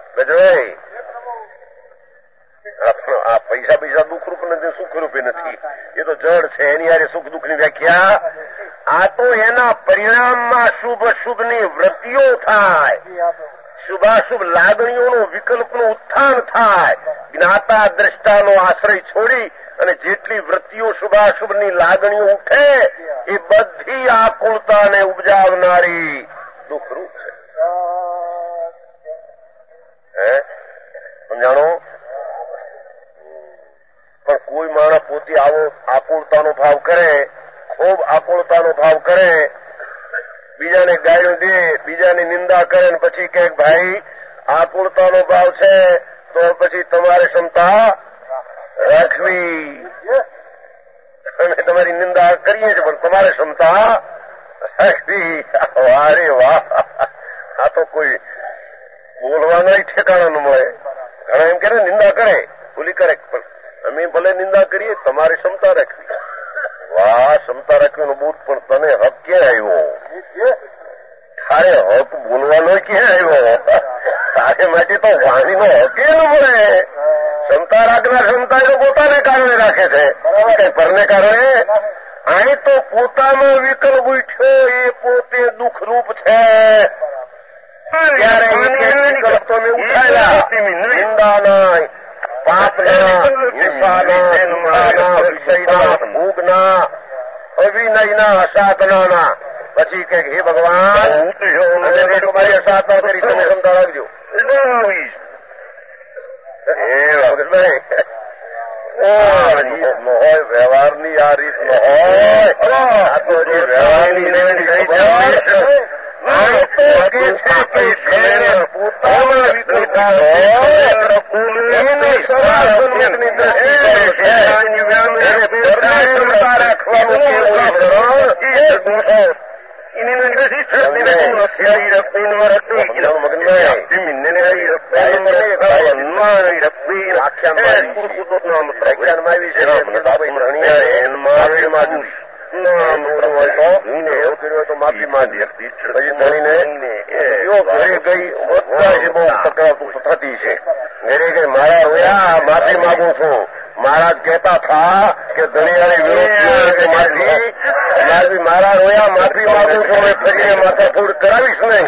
આ પૈસા દુઃખરૂપ નથી, સુખરૂપે નથી. એ તો જડ છે. એની હારે સુખ દુઃખની વ્યાખ્યા. આ તો એના પરિણામમાં શુભ અશુભની વૃત્તિઓ થાય. શુભાશુભ લાગણીઓનો વિકલ્પનું ઉત્થાન થાય. જ્ઞાતા દ્રષ્ટાનો આશ્રય છોડી અને જેટલી વૃત્તિઓ શુભાશુભની લાગણીઓ ઉઠે એ બધી આકુળતાને ઉપજાવનારી દુઃખરૂપ છે. સમજાણો? પણ કોઈ માણસ પોતે આવો આકુળતાનો ભાવ કરે, ખૂબ આકુળતાનો ભાવ કરે, બીજાને ગાળ્યું દે, બીજાની નિંદા કરે ને પછી કે ભાઈ આકુળતાનો ભાવ છે તો પછી તમારે ક્ષમતા રાખવી. અમે તમારી નિંદા કરીએ છીએ પણ તમારે ક્ષમતા રાખવી. વારે વાહ, આ તો કોઈ બોલવાના ઠેકાણા ન મળે. ઘણા એમ કે નિંદા કરે, ભૂલી કરે, પણ અમે ભલે નિંદા કરીએ, તમારી ક્ષમતા રાખવી. વાહ, ક્ષમતા રાખવીનો બૂટ, પણ તને હક ક્યાં આવ્યો? તારે હક બોલવાનો ક્યાં આવ્યો? તારે માટે તો વાણીનો હક ન મળે. ક્ષમતા રાખનાર ક્ષમતા એ પોતાને કારણે રાખે છે, કઈ પરને કારણે. અહીં તો પોતાનો વિકલ્પ ઉઠ્યો એ પોતે દુઃખરૂપ છે. ત્યારે વિકલ્પ તો મેં ઉઠાયેલા, નિંદાના, પાપના, હિંસાના, વિષયના, ભોગના, અવિનયના, અસાધનાના. પછી કે હે ભગવાન, તમારી અસાધના કરી તમે ક્ષમતા રાખજો. હોય વ્યવહારની આ રીત ન હોય. આ તો જે વ્યવહારની તો માફી માંગી. પછી ધણીને ઘરે ગઈ, બધા બહુ તકરાર થતી છે. ઘરે ગઈ, મારા રોયા માફી માંગુ છું. મહારાજ કહેતા થા કે ધણીયાળી મારા રોયા માફી માંગુ છું, ફરીને માથાકૂટ કરાવીશ નહીં.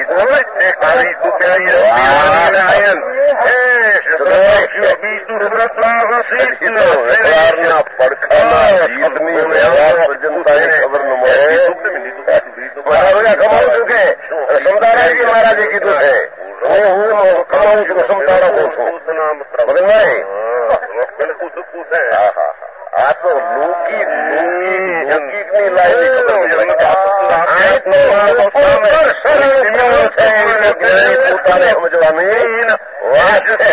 પડખાના જીતની વ્યવહાર સજ્જનતાને ખબર ન મળે. મારા રોયા કમાવું છું કે ક્ષમતા રાખી મહારાજે કીધું છે. હું કમાવું છું, ક્ષમતા રાખું છું. મગનભાઈ, આ તો લૌકિકની લાઈન પોતાને સમજવાની વાત છે.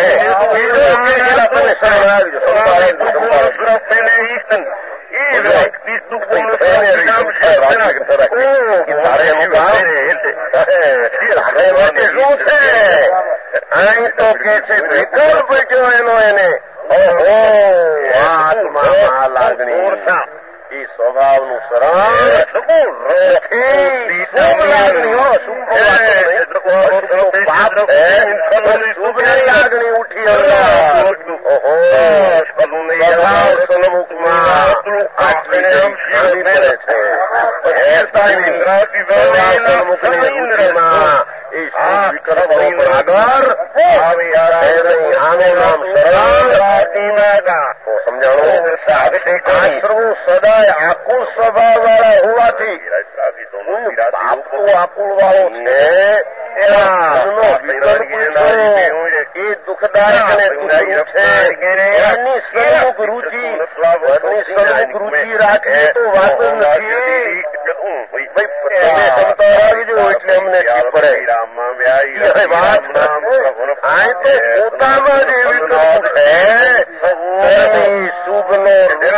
શું છે અહીં તો કે છે વિકલ્પ જો એનો એને આત્મા લાગણી એ સ્વભાવનું લાગણી ઉઠી સમજાણું. સદાય આકુળ સ્વભાવ વાળા હોવાથી આકુળ વાળો છે એ દુઃખદાયક અને એની સન્મુખ રુચિ રાખી તો વાત નથી. એટલે અમને પડે વાત આ તો પોતામાં જ એવી છે શુભનો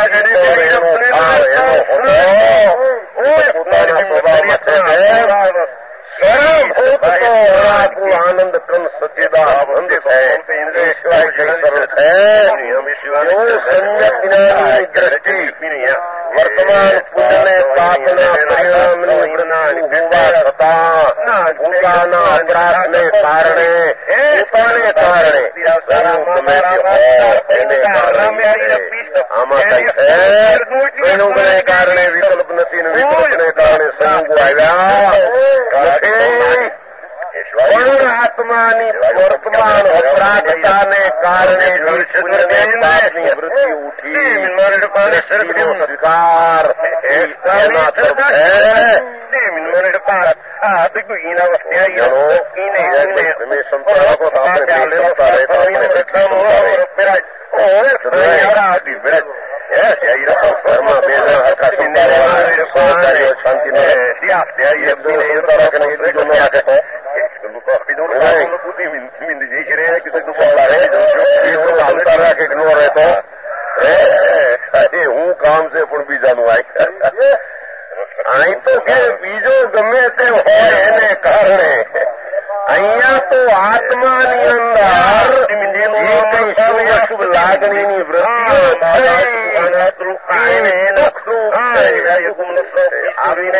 પોતાના સ્વભાવમાં છે. આનંદ કન સચિદાનંદ છે. સરળ છે. સમ્યક જ્ઞાનની દ્રષ્ટિ વર્તમાન પુણ્યને પાપના પરિણામની હોવા છતાં પોતાના અપરાધને કારણે પોતાને કારણે આમાં કઈ છે સંયોગને કારણે વિકલ્પ નથી ને વિકલ્પને કારણે સંયોગો આવ્યા. આત્માની વર્તમાન અપરાધતાને કારણે પાપની વૃત્તિ ઉઠી સ્વીકાર એના તરફ ઘરમાં બે જણ હતા હું કામ છે પણ બીજાનું અહીં તો કે બીજો ગમે તે હોય એને કારણે અહીંયા તો આત્માની અંદર શુભ લાગણીની વૃત્તિઓ આવીને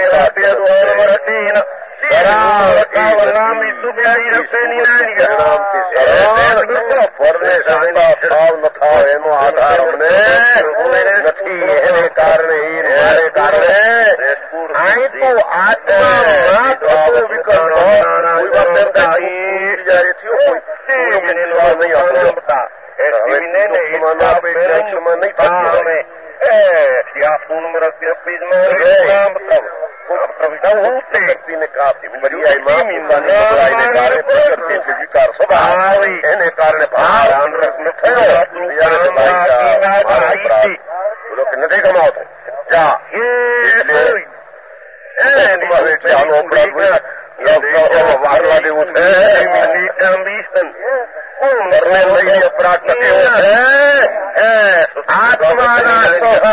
એનો આધાર અમને નથી. એને કારણે અહીં તો આત્મા વિકલ્પ વિકાર સ્વભાવ એને કારણે ભાવ થયો નથી કમાવતો વાળવા દેવું છે આત્માના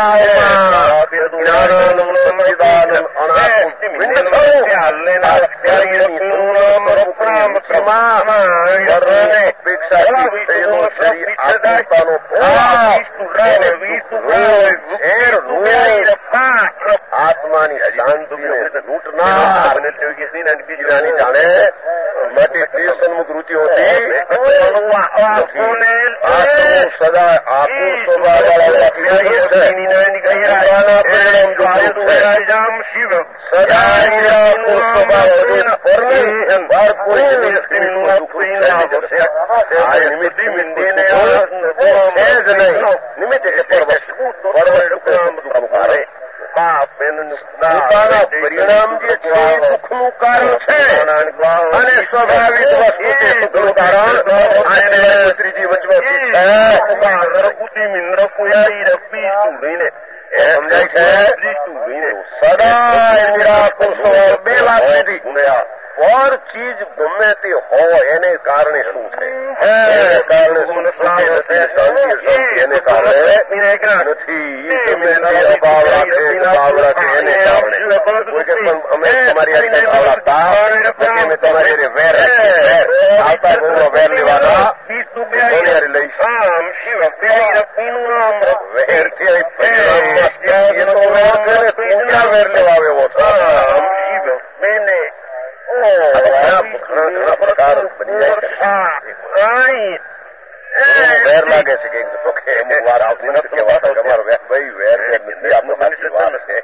આત્માની શાંતિને લૂંટનાર જાણે માટે તે સન્મુખ વૃત્તિ હોતી સદા આપું પરિણામ જે છે દુઃખનું કારણ છે અને સ્વાભાવિક વસ્તુ દુઃખનું કારણ ત્રીજી વચમાંથી સમજાય છે. સદા નિરાકુર સ્વભાવ બે વાત નથી. પર ચીજ ગમે તે હોય એને કારણે શું છે? એને કારણે એને કારણે નથી. ભાવ રાખે એને કારણે અમે તમારી અમે તમારી વેર આવતા બહુ વેર લેવાના લઈશ વેર લેવા એવો ઘણા પ્રકાર બની જાય વેર લાગે છે કે વાર આવતી નથી તમારો ભાઈ વેર નથી આપનો વાત છે.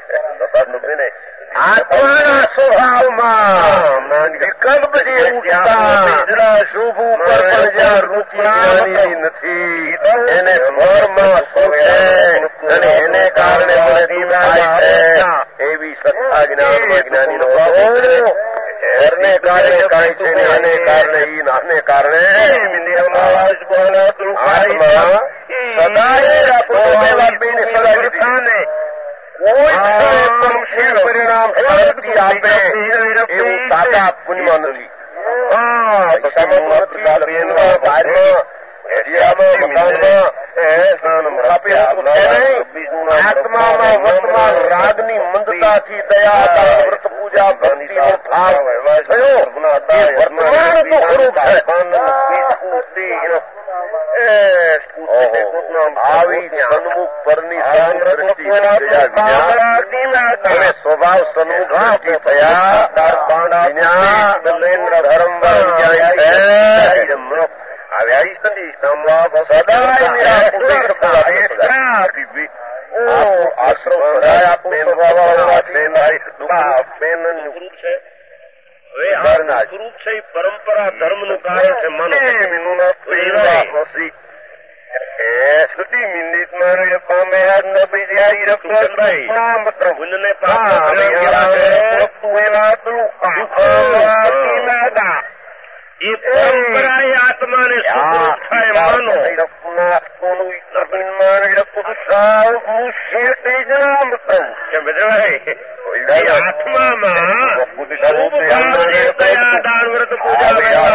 આત્માના સ્વભાવમાં વિકલ્પ જે શુભ ઉપર પણ જ્યાં રુચિ નથી એને ઘરમાં શોધે અને એને કારણે એવી સત્તા જ્ઞાની નો ઘરને કારણે કાંઈ છે ને આને કારણે ઈ નાને કારણે આત્મા સદાય કોઈ પરિણામ શાંતિ આપે એવું સાદા પુણ્યમાં નથી. આત્મામાં વર્તમાન રાગની મંદતાથી દયા વ્રત પૂજા ભક્તિનો ભાવ થયો વર્તમાન તો સ્વરૂપ આવી સન્મુખ પરની અને સ્વભાવ સન્મુખ થયા ધર્મ આશ્રમ સદાય સ્વરૂપ છે પરંપરા ધર્મ નું કારણ છે મન સ્તુતિ મિંદિત મારે પામે એ પરંપરા એ આત્માને માનો પુરુષ આત્મામાં દાન વ્રત પૂજા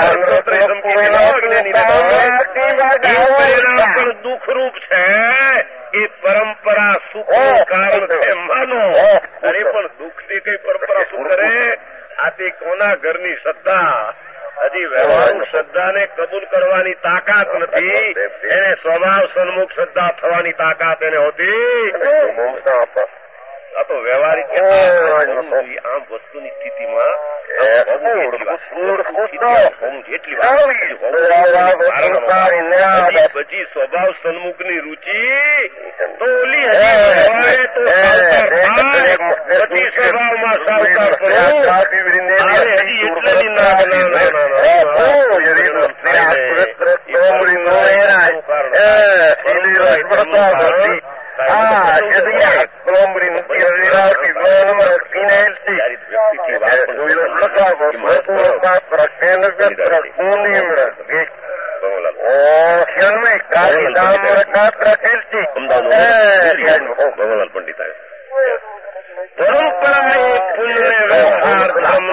પણ દુઃખરૂપ છે. એ પરંપરા સુખનું કારણ છે માનો. અરે પણ દુઃખની કઈ પરંપરા શું કરે? આ તે કોના ઘરની શ્રદ્ધા? હજી વ્યવહારુ શ્રદ્ધાને કબૂલ કરવાની તાકાત નથી. એને સ્વભાવ સન્મુખ શ્રદ્ધા થવાની તાકાત એને હોતી. આ તો વ્યવહારિક આમ વસ્તુની સ્થિતિમાં પછી સ્વભાવ સન્મુખની રુચિ તો ઓલી પછી સ્વભાવમાં સાવકાર હજી એટલી પરંપરા પુણ્ય વ્યવહાર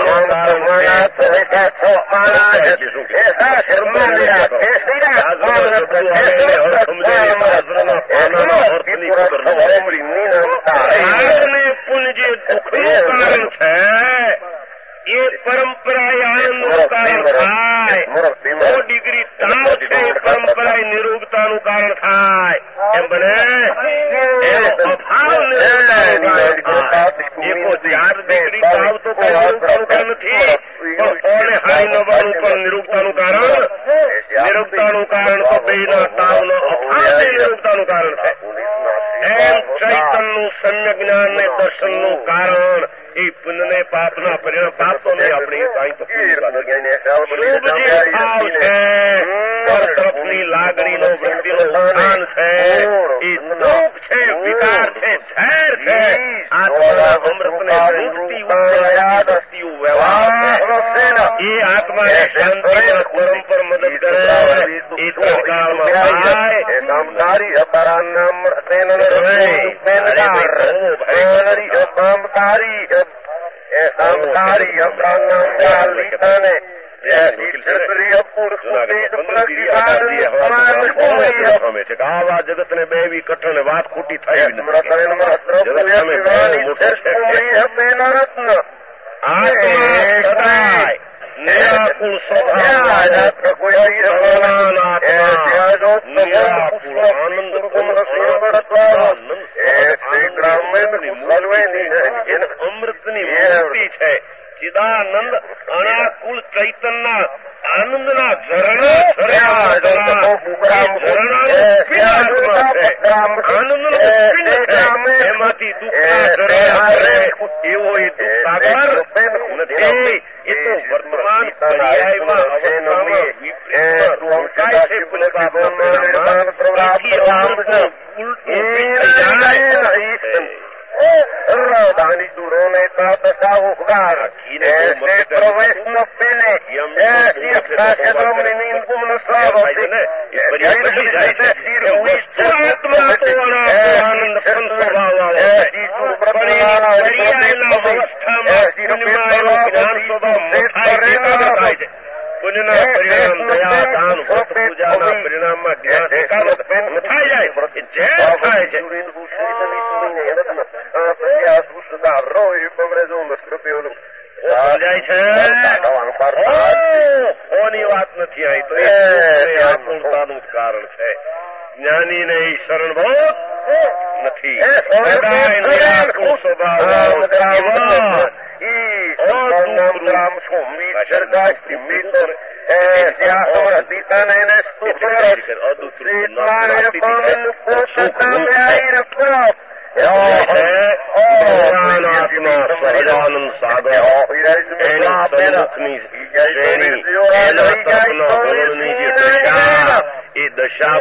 પુણ્ય જે દુઃખનું કારણ છે એ પરંપરા આનંદનું કારણ થાય. 100 ડિગ્રી તાવ છે એ પરંપરા નિરોગતાનું કારણ થાય. એમ બને એનો અભાવ 4 ડિગ્રી તાવ તો કઈ નિરોગતાનું કારણ નથી. પણ કોને હારી નવાનું પણ નિરોગતાનું કારણ. નિરોગતાનું કારણ તો બેના તાવનો અભાવ નિરોગતાનું કારણ છે. એમ ચૈતનનું સમ્યક જ્ઞાન ને દર્શનનું કારણ એ પુણ્યને પાપના પરિણામ. પાપ તો નહીં આપણી કાંઈ તો શુભ જે ભાવ છે પર તરફની લાગણીનો વૃત્તિનો સ્થાન છે એ દુઃખ છે, વિકાર છે, ઝેર છે. આત્માના અમૃતને વ્યવહાર એ આત્માને શાંતિના પરમ પર મદદ કરે એ સંસ્કારમાં થાય. આવા જગતને બે એવી કઠણ વાત ખોટી થાય. નિરાકુળ સ્વભાવ અમૃતની મૂર્તિ છે. ચિદાનંદ અનાકુળ ચૈતનના આનંદના ઝરણા એમાંથી દુઃખ એવો એ સાગર નથી. એ તો વર્તમાન પર્યાયમાં અવસ્થામાં રોકાય છે. દાની દૂરો ને ઉગાર પ્રવેશ ન પેને પુણ્યના પરિણામ દયા દાન પૂજાના પરિણામમાં જ્ઞાન એકાગ્રત થાય જાય જે થાય છે. સમજાય છે? કોની વાત નથી આવી તો આકુળતાનું જ કારણ છે. જ્ઞાનીને એ શરણભૂત નથી. સહજાનંદ સાગર એની સન્મુખની શ્રેણી એના તરફના વલણની જે દશા એ દશા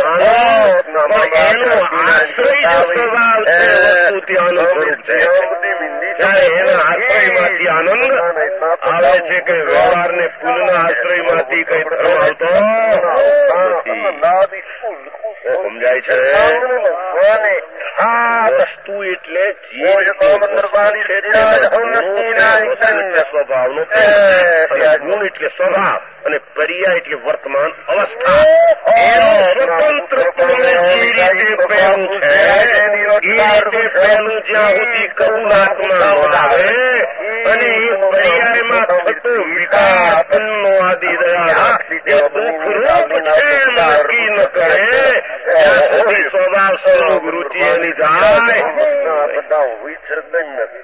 એનો આશ્રય સ્વભાવ છે. વસ્તુ ત્યાંનું સ્વરૂપ છે. ત્યારે એના આશ્રયમાંથી આનંદ આવે છે કે વ્યવહારને ફૂલના આશ્રયમાંથી કઈ ધર્મ આવતો નથી. સમજાય છે? હા, વસ્તુ એટલે સ્વભાવનો ગુણ એટલે સ્વભાવ અને પર્યાય એટલે વર્તમાન અવસ્થા. સ્વતંત્રપણે જે રીતે પહેલું છે એ રીતે પહેલું જ્યાં સુધી કરુણાત્મા આવે અને એ પર્યાયમાં થતો વિકાસ તન્નો આદિ દયા દુઃખ રૂપ છે નક્કી ન કરે ત્યાં સુધી સ્વભાવ સ્વરૂપ રુચિ એની જાય. બધા વિસર્જન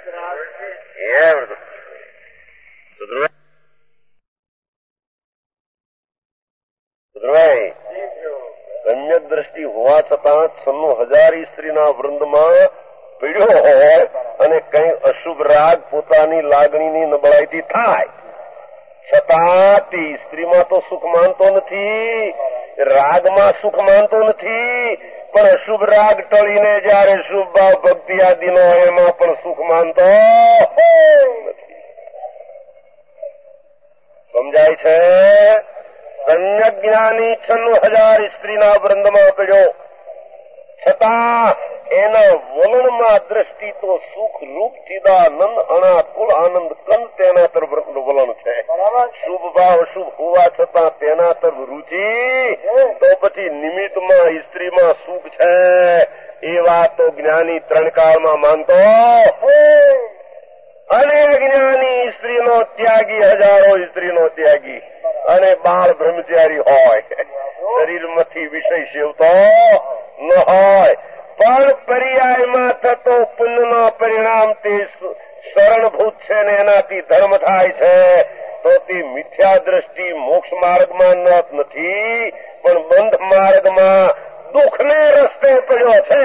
નથી. કન્યક દ્રષ્ટિ હોવા છતાં 96,000 સ્ત્રીના વૃંદમાં પીડ્યો હોય અને કઈ અશુભ રાગ પોતાની લાગણીની નબળાઈથી થાય છતાં તે સ્ત્રીમાં તો સુખ માનતો નથી, રાગમાં સુખ માનતો નથી, પણ અશુભ રાગ ટળીને જયારે શુભ ભાવ ભક્તિ આદિનો એમાં પણ સુખ માનતો નથી. સમજાય છે? સંયક જ્ઞાની 96,000 સ્ત્રીના વૃંદમાં પડ્યો છતાં એના વલણમાં દ્રષ્ટિ તો સુખ રૂપ ચિદાનંદ અનાકુળ આનંદ કંદ તેના તરફ વલણ છે. શુભ ભાવ શુભ હોવા છતાં તેના તરફ રુચિ, તો પછી નિમિત્તમાં સ્ત્રીમાં સુખ છે એ વાત તો જ્ઞાની 3 કાળમાં માનતો અને અજ્ઞાની સ્ત્રીનો ત્યાગી, હજારો સ્ત્રીનો ત્યાગી અને બાળ બ્રહ્મચારી હોય, શરીરમાંથી વિષય સેવતો ન હોય, પણ પર્યાયમાં થતો પુણ્યનો પરિણામ તે શરણભૂત છે ને એનાથી ધર્મ થાય છે, તો તે મિથ્યા દ્રષ્ટિ મોક્ષ માર્ગમાં નથી પણ બંધ માર્ગમાં દુઃખને રસ્તે પડ્યો છે.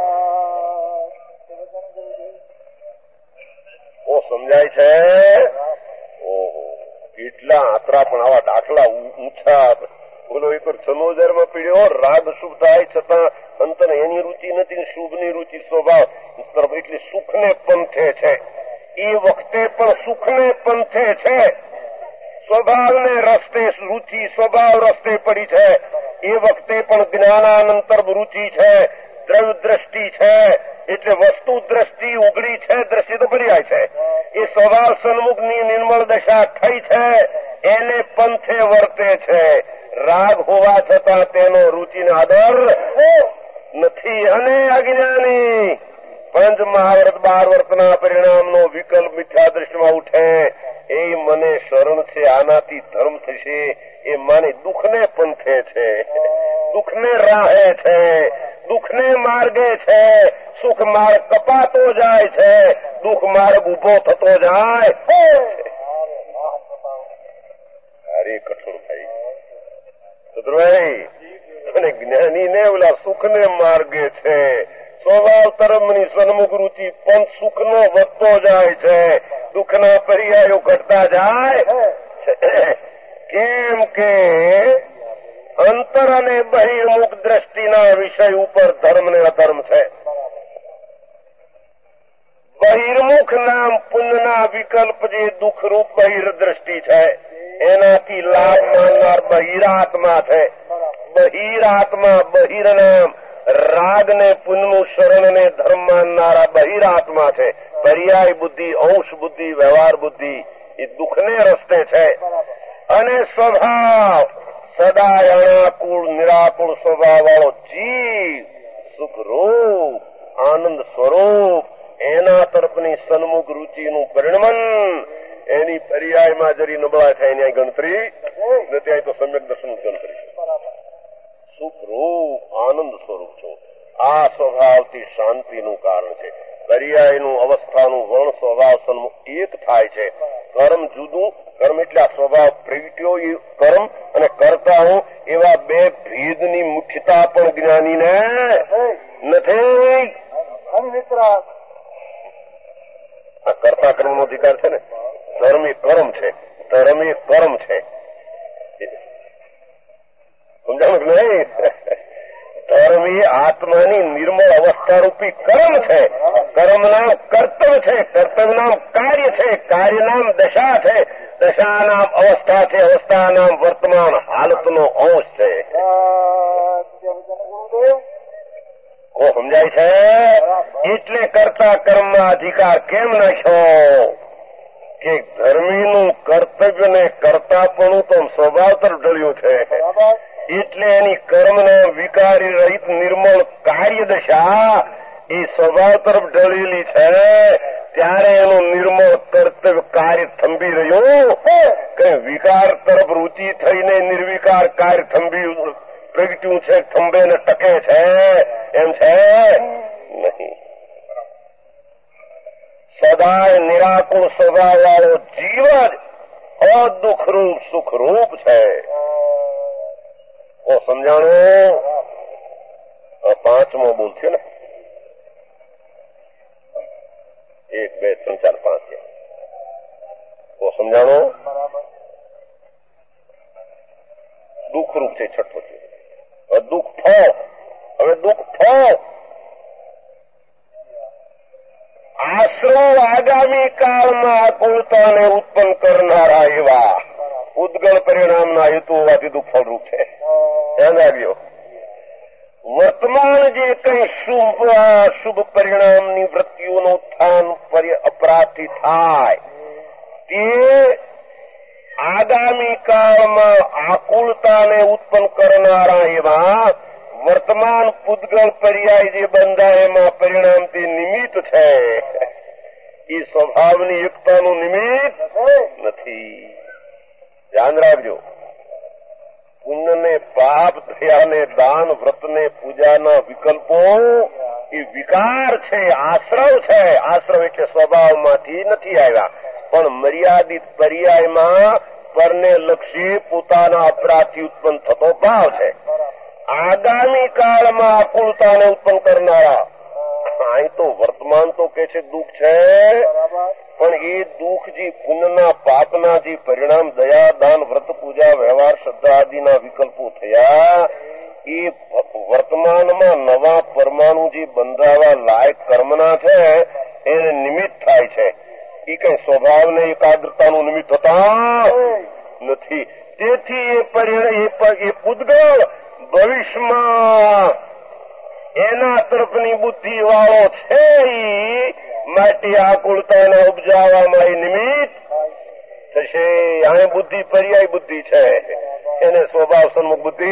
ઓ સમજાય છે? ઓહો, કેટલા આતરા પણ આવા દાખલા ઊંચા. બોલો, એક 96,000માં પીડ્યો, રાગ શુભ થાય છતાં અંતર એની રુચિ નથી, શુભની રુચિ સ્વભાવ તરફ એટલે સુખને પંથે છે. એ વખતે પણ સુખને પંથે છે, સ્વભાવને રસ્તે રુચિ સ્વભાવ રસ્તે પડી છે. એ વખતે પણ જ્ઞાનાનંતર રુચિ છે, દ્રવ્ય દ્રષ્ટિ છે એટલે વસ્તુ દ્રષ્ટિ ઉગડી છે, દ્રષ્ટિ તો પર્યાય છે. એ સ્વભાવ સન્મુખની નિર્મળ દશા થઈ છે, એને પંથે વર્તે છે. રાગ હોવા છતાં તેનો રુચિનો આદર નથી અને અજ્ઞાની 5 મહાવર્ત 12 વર્તના પરિણામનો વિકલ્પ મિથ્યા દ્રષ્ટિમાં ઉઠે. એ મને શરણ છે, આનાથી ધર્મ થશે, એ માને દુઃખને પંથે છે, દુઃખને રાહે છે, દુઃખને માર્ગે છે. સુખ માર્ગ કપાતો જાય છે, દુઃખ માર્ગ ઉભો થતો જાય. અરે કઠોર થઈ અને જ્ઞાની ને ઓલા સુખને માર્ગે છે, સ્વભાવ તરફની સન્મુખ રુચિ પણ સુખનો વધતો જાય છે, દુઃખના પર્યાયો ઘટતા જાય. કેમ કે અંતર અને બહિર્મુખ દ્રષ્ટિના વિષય ઉપર ધર્મ ને અધર્મ છે. બહિર્મુખ નામ પુણ્યના વિકલ્પ જે દુઃખરૂપ બહિર્દ્રષ્ટિ છે, એનાથી લાભ માનનાર બહિરાત્મા છે. બહિરાત્મા, બહિર્નામ રાગ ને પુણ્યનું શરણ ને ધર્મ માનનારા બહિરાત્મા છે. પર્યાય બુદ્ધિ, અંશ બુદ્ધિ, વ્યવહાર બુદ્ધિ એ દુઃખને રસ્તે છે. અને સ્વભાવ સદા અણાકુળ નિરાકુળ સ્વભાવ વાળો જીવ સુખરૂપ આનંદ સ્વરૂપ એના તરફની સન્મુખ રુચિનું પરિણમન એની પર્યાયમાં જરી નબળા થાય એની ગણતરી નથી. તો સમ્યક દર્શન ગણતરી સુખરૂપ આનંદ સ્વરૂપ છો. આ સ્વભાવથી શાંતિનું કારણ છે. પર્યાયનું અવસ્થાનું વર્ણ સ્વભાવ સન્મુખ એક થાય છે. કર્મ જુદું, કર્મ એટલે આ સ્વભાવ પ્રગટ્યો એ કર્મ અને કરતા હું એવા બે ભેદની મુખ્યતા પણ જ્ઞાનીને નથી. આ કરતા કર્મનો અધિકાર છે ને. ધર્મ એ કર્મ છે, ધર્મ એ કર્મ છે. સમજાણું કે નહીં? ધર્મ એ આત્માની નિર્મળ અવસ્થા રૂપી કર્મ છે. કર્મ નામ કર્તવ્ય છે, કર્તવ્ય નામ કાર્ય છે, કાર્ય નામ દશા છે, દશા નામ અવસ્થા છે, અવસ્થા નામ વર્તમાન હાલતનો અંશ છે. સમજાય છે? એટલે કરતા કર્મમાં અધિકાર કેમ નાખ્યો કે ધર્મીનું કર્તવ્ય ને કરતાપણું તો સ્વભાવ તરફ ઢળ્યું છે. એટલે એની કર્મના વિકારી રહિત નિર્મળ કાર્યદશા એ સ્વભાવ તરફ ઢળેલી છે. ત્યારે એનું નિર્મળ કર્તવ્ય કાર્ય થંભી રહ્યું. કઈ વિકાર તરફ રુચિ થઈને નિર્વિકાર કાર્ય થંભી પ્રગટ્યું છે, થંભે ને ટકે છે એમ છે નહીં. સદાય નિરાકુળ સ્વભાવ વાળો જીવ જ અદુઃખરૂપ સુખરૂપ છે. સમજાણું? પાંચમો બોલ છે ને, 1, 2, 3, 4, 5 સમજાણું? દુઃખરૂપ છે છઠ્ઠો છે. દુઃખ ફળ. હવે દુઃખ ફળ આશ્રવ આગામી કાળમાં આકુળતાને ઉત્પન્ન કરનારા એવા ઉદ્ગળ પરિણામના હેતુ હોવાથી દુઃખ ફળરૂપ છે. ધ્યાન રાખજો. વર્તમાન જે કઈ શુભ પરિણામની વૃત્તિઓનું ઉત્થાન અપરાધથી થાય તે આગામી કાળમાં આકુળતાને ઉત્પન્ન કરનારા એવા વર્તમાન પૂતગળ પર્યાય જે બંધાય એમાં પરિણામથી નિમિત્ત છે. એ સ્વભાવની યુક્તાનું નિમિત્ત નથી. ધ્યાન રાખજો. પુણ્યને પાપ દયાને દાન વ્રતને પૂજાના વિકલ્પો એ વિકાર છે, આશ્રવ છે. આશ્રવ એટલે સ્વભાવમાંથી નથી આવ્યા, પણ મર્યાદિત પર્યાયમાં પરને લક્ષી પોતાના અપરાધથી ઉત્પન્ન થતો ભાવ છે. આગામી કાળમાં આકુળતાને ઉત્પન્ન કરનારા અહીં તો વર્તમાન તો કે છે દુઃખ છે, પણ એ દુઃખ જે પુણ્યના પાપના જે પરિણામ દયા દાન વ્રત પૂજા વ્યવહાર શ્રદ્ધા આદિના વિકલ્પો થયા એ વર્તમાનમાં નવા પરમાણુ જે બંધાવા લાયક કર્મના છે એને નિમિત્ત થાય છે. એ કઈ સ્વભાવને એકાગ્રતાનું નિમિત્ત થતા નથી. તેથી એ પૂતગળ ભવિષ્યમાં એના તરફની બુદ્ધિ વાળો છે. માટે આકુળતાને ઉપજાવવામાં એ નિમિત્ત થશે. અહીં બુદ્ધિ પર્યાય બુદ્ધિ છે, એને સ્વભાવ સન્મુખ બુદ્ધિ.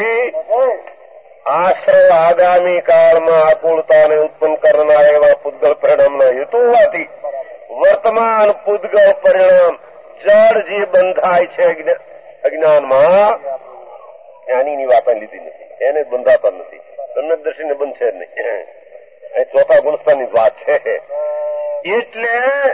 આશ્રય આગામી કાળમાં આકુળતાને ઉત્પન્ન કરનાર એવા પૂતગળ પરિણામના હેતુ હોવાથી વર્તમાન પૂતગળ પરિણામ જળ જે બંધાય છે અજ્ઞાનમાં, જ્ઞાનીની વાત લીધી નથી, એને બંધાતા નથી. સમ્યકદર્શીને બંધ છે નહીં. અહીં ચોથા ગુણસ્થાનની વાત છે. એટલે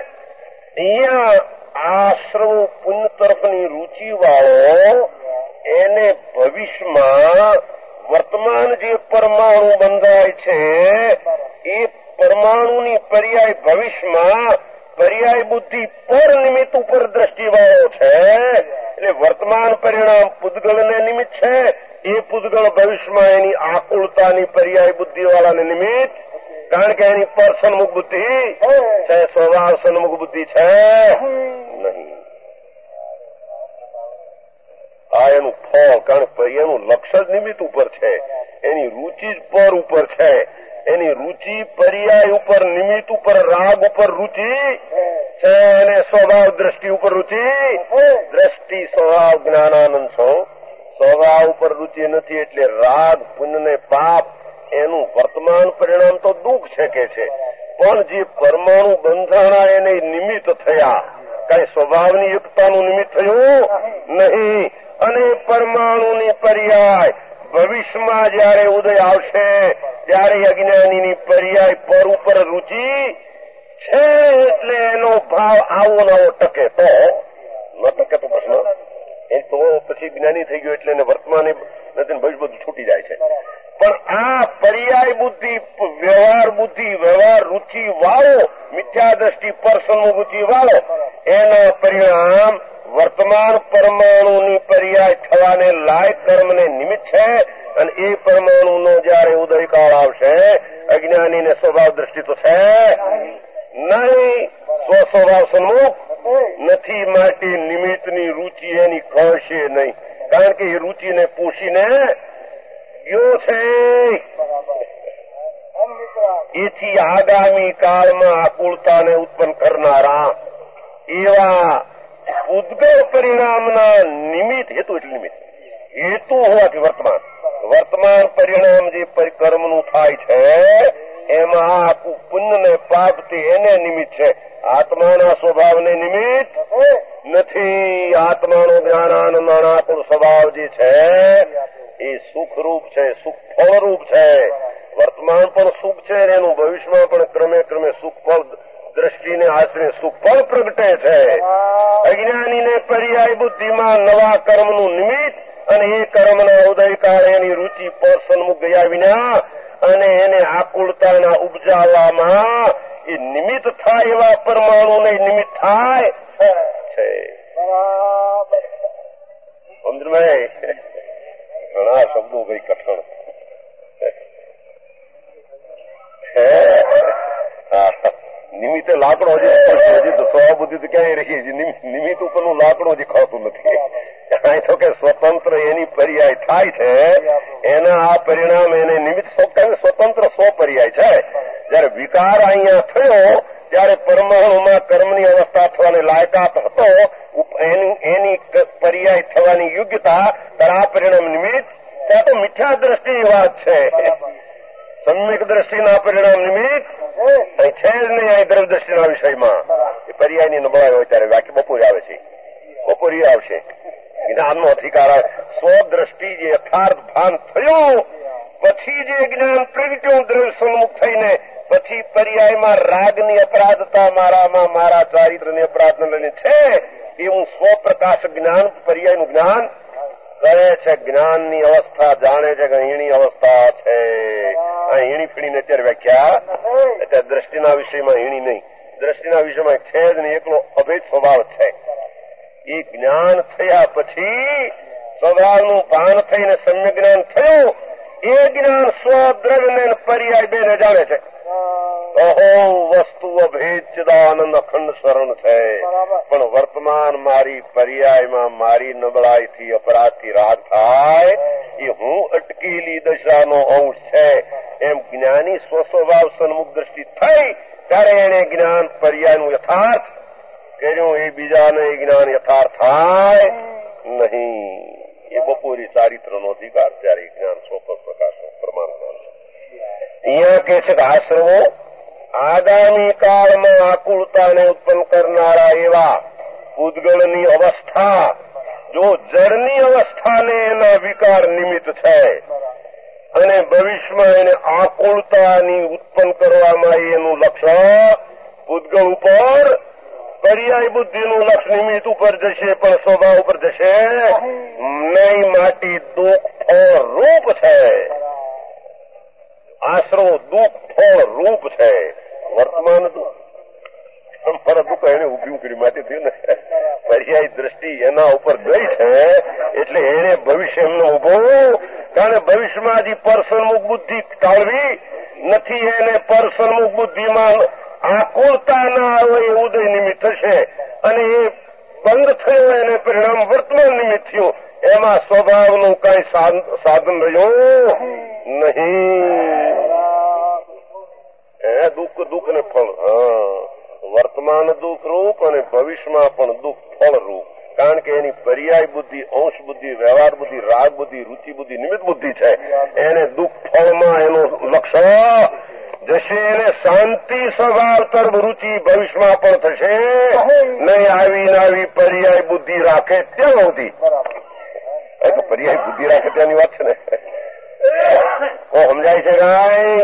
અહીંયા આશ્રવ પુણ્ય તરફની રુચિ વાળો એને ભવિષ્યમાં વર્તમાન જે પરમાણુ બંધાય છે એ પરમાણુની પર્યાય ભવિષ્યમાં પર્યાય બુદ્ધિ પર નિમિત્ત ઉપર દ્રષ્ટિ વાળો છે. એટલે વર્તમાન પરિણામ પૂતગળને નિમિત્ત છે, એ પૂતગળ ભવિષ્યમાં એની આકુળતાની પર્યાય બુદ્ધિ વાળાને નિમિત્ત, કારણ કે એની પર સન્મુખ બુદ્ધિ છે, સ્વભાવ સન્મુખ બુદ્ધિ છે નહીં. આ એનું ફળ, કારણ કે એનું લક્ષ્ય જ નિમિત્ત ઉપર છે, એની રુચિ જ પર ઉપર છે. એની રુચિ પર્યાય ઉપર નિમિત્ત ઉપર રાગ ઉપર રુચિ છે, અને સ્વભાવ દ્રષ્ટિ ઉપર રુચિ. દ્રષ્ટિ સ્વભાવ જ્ઞાનાનંદ છો, સ્વભાવ ઉપર રુચિ નથી. એટલે રાગ પુણ્ય ને પાપ એનું વર્તમાન પરિણામ તો દુઃખ છે કે છે, પણ જે પરમાણુ બંધાણા એને નિમિત્ત થયા, કઈ સ્વભાવની યુક્તાનું નિમિત્ત થયું નહીં. અને પરમાણુની પર્યાય ભવિષ્યમાં જયારે ઉદય આવશે ત્યારે અજ્ઞાનીની પર્યાય પર ઉપર રુચિ છે. એટલે એનો ભાવ આવો નવો ટકે તો ન ટકે તો પ્રશ્ન એ તો પછી જ્ઞાની થઈ ગયો એટલે એને વર્તમાન નથી, ભવિષ્ય બધું છૂટી જાય છે. પણ આ પર્યાય બુદ્ધિ વ્યવહાર બુદ્ધિ વ્યવહાર રુચિ વાળો મિથ્યા દ્રષ્ટિ પર સન્મુખ વાળો એના પરિણામ વર્તમાન પરમાણુની પર્યાય થવાને લાયક કર્મને નિમિત્ત છે. અને એ પરમાણુનો જયારે ઉદયકાળ આવશે અજ્ઞાનીને સ્વભાવ દ્રષ્ટિ તો છે નહીં, સ્વસ્વભાવ સન્મુખ નથી. માટે નિમિત્તની રુચિ એની કળશે નહીં, કારણ કે એ રુચિને પોષીને ગયો છે. એથી આગામી કાળમાં આકુળતાને ઉત્પન્ન કરનારા એવા ઉદ્ગલ પરિણામના નિમિત્ત હેતુ એટલે નિમિત્ત હેતુ હોવાથી વર્તમાન પરિણામ જે કર્મનું થાય છે એમાં આખું પુણ્ય ને પાપ તે એને નિમિત્ત છે. આત્માના સ્વભાવને નિમિત્ત નથી. આત્માનો જ્ઞાનાનંદાણાકુળ સ્વભાવ જે છે એ સુખરૂપ છે, સુખ ફળરૂપ છે. વર્તમાન પણ સુખ છે અને એનું ભવિષ્યમાં પણ ક્રમે ક્રમે સુખ ફળ દ્રષ્ટિને આશરે સુખ ફળ પ્રગટે છે. અજ્ઞાનીને પર્યાય બુદ્ધિમાં નવા કર્મનું નિમિત્ત અને એ કર્મના ઉદયકાળ એની રુચિ પર સન્મુખ ગયા વિના અને એને આકુળતાના ઉપજાવવામાં એ નિમિત્ત થાય એવા પરમાણુને નિમિત્ત થાય છે. સમજભાઈ ઘણા શબ્દો ભાઈ કઠણ નિમિત્તે લાકડો હજી તો સ્વબુદ્ધિ તો ક્યાંય રહી નિમિત્ત ઉપરનું લાકડો હજી ખાતું નથી. તો કે સ્વતંત્ર એની પર્યાય થાય છે એના આ પરિણામ એને નિમિત્ત સ્વતંત્ર સ્વપર્યાય છે. જયારે વિકાર અહીંયા થયો ત્યારે પરમાણુમાં કર્મની અવસ્થા થવાની લાયકાત હતો એની પર્યાય થવાની યોગ્યતા ત્યારે આ પરિણામ નિમિત્ત ત્યાં તો મિથ્યા દ્રષ્ટિની વાત છે. સમ્યક દ્રષ્ટિના પરિણામ નિમિત્ત અહીં છે જ નહીં. અહીં દ્રવ્ય દ્રષ્ટિના વિષયમાં એ પર્યાયની નબળાઈ હોય ત્યારે વાક્ય બપોરે આવે છે, બપોરે આવશે. જ્ઞાનનો અધિકાર આવે. સ્વદ્રષ્ટિ જે યથાર્થ ભાન થયું પછી જે જ્ઞાન પ્રગટ્યું દ્રવ્ય સન્મુખ થઈને પછી પર્યાયમાં રાગની અપરાધતા મારામાં મારા ચારિત્રની અપરાધને લઈને છે એ હું સ્વપ્રકાશ જ્ઞાન પર્યાયનું જ્ઞાન કરે છે. જ્ઞાનની અવસ્થા જાણે છે કે હીણી અવસ્થા છે. હીણી ફીણીને અત્યારે વ્યાખ્યા અત્યારે દ્રષ્ટિના વિષયમાં હીણી નહીં, દ્રષ્ટિના વિષયમાં છે જ નહીં, એકલો અભેદ સ્વભાવ છે. એ જ્ઞાન થયા પછી સ્વભાવનું ભાન થઈને સમ્યક જ્ઞાન થયું એ જ્ઞાન સ્વદ્રવ્યને પર્યાય બેને જાણે છે. વસ્તુ અભેદ ચિદાનંદ અખંડ શરણ છે. પણ વર્તમાન મારી પર્યાયમાં મારી નબળાઈથી અપરાધથી રાગ થાય એ હું અટકેલી દશાનો અંશ છે એમ જ્ઞાની સ્વસ્વભાવ સન્મુખ દ્રષ્ટિ થઈ ત્યારે એને જ્ઞાન પર્યાયનું યથાર્થ કર્યું. એ બીજાને જ્ઞાન યથાર્થ થાય નહીં. એ બપોરી ચારિત્રનો અધિકાર ત્યારે જ્ઞાન સ્વપ્ર પ્રકાશ પ્રમાણ જ્ઞાન છે. અહીંયા કે છે કે આશ્રમો આગામી કાળમાં આકુળતાને ઉત્પન્ન કરનારા એવા પૂતગળની અવસ્થા જો જળની અવસ્થાને એના વિકાર નિમિત્ત છે અને ભવિષ્યમાં એને આકુળતાની ઉત્પન્ન કરવામાં એનું લક્ષ પૂતગળ ઉપર પર્યાય બુદ્ધિનું લક્ષ નિમિત્ત ઉપર જશે પણ સ્વભાવ ઉપર જશે નહીં. માટી દુઃખ ફળ રૂપ છે. આશ્રમ દુઃખ ફળ રૂપ છે. વર્તમાન દુઃખ એને ઉભી કરી માટે થયું ને પર્યાય દ્રષ્ટિ એના ઉપર ગઈ છે એટલે એને ભવિષ્ય એમનો ઉભો કારણ ભવિષ્યમાં હજી પરસન્મુખ બુદ્ધિ ટાળવી નથી. એને પરસન્મુખ બુદ્ધિમાં આકુળતા ના આવે એ ઉદય નિમિત્ત થશે અને એ ભંગ થયો એને પરિણામ વર્તમાન નિમિત્ત થયું. એમાં સ્વભાવનું કઈ સાધન રહ્યું નહીં. દુઃખ ને ફળ વર્તમાન દુઃખ રૂપ અને ભવિષ્યમાં પણ દુઃખ ફળ રૂપ. કારણ કે એની પર્યાય બુદ્ધિ, અંશ બુદ્ધિ, વ્યવહાર બુદ્ધિ, રાગ બુદ્ધિ, રુચિ બુદ્ધિ, નિમિત્ત બુદ્ધિ છે. એને દુઃખ ફળમાં એનું લક્ષ્ય જશે. એને શાંતિ સ્વભાવ તરફ રુચિ ભવિષ્યમાં પણ થશે નહીં. આવી પર્યાય બુદ્ધિ રાખે ત્યાં સુધી પર્યાય બુદ્ધિ રાખે ત્યાંની વાત છે ને સમજાય છે કાંઈ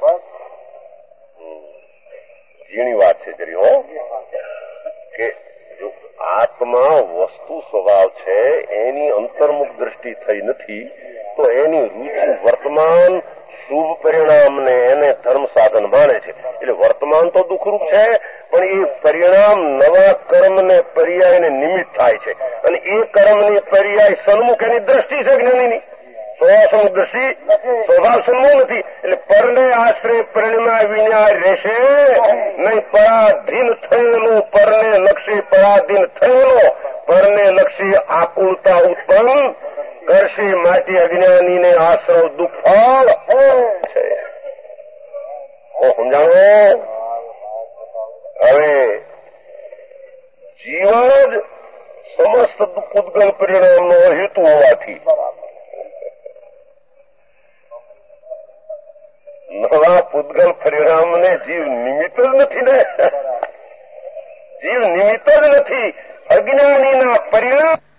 ઝીણી વાત છે જરી હો કે જો આત્મા વસ્તુ સ્વભાવ છે એની અંતર્મુખ દ્રષ્ટિ થઈ નથી તો એની રુચિ વર્તમાન શુભ પરિણામને એને ધર્મ સાધન માને છે. એટલે વર્તમાન તો દુઃખરૂપ છે પણ એ પરિણામ નવા કર્મને પર્યાયને નિમિત્ત થાય છે અને એ કર્મની પર્યાય સન્મુખ એની દ્રષ્ટિ છે જ્ઞાનીની સ્વસન્મુખ દ્રષ્ટિ સ્વભાવ સન્મુખ નથી. એટલે પરને આશ્રય પરિણમાં વિના રહેશે નહીં. પરાધીન થયેલો પરને લક્ષી પરાધીન થયેલો પરને લક્ષી આકુળતા ઉત્પન્ન કરશે. માટે અજ્ઞાનીને આશ્રવ દુઃખ ફળ છે. સમજાણો. હવે જીવ જ સમસ્ત પૂતગલ પરિણામનો હેતુ હોવાથી નવા પૂતગલ પરિણામને જીવ નિમિત્ત જ નથી ને. જીવ નિમિત્ત જ નથી. અજ્ઞાનીના પરિણામ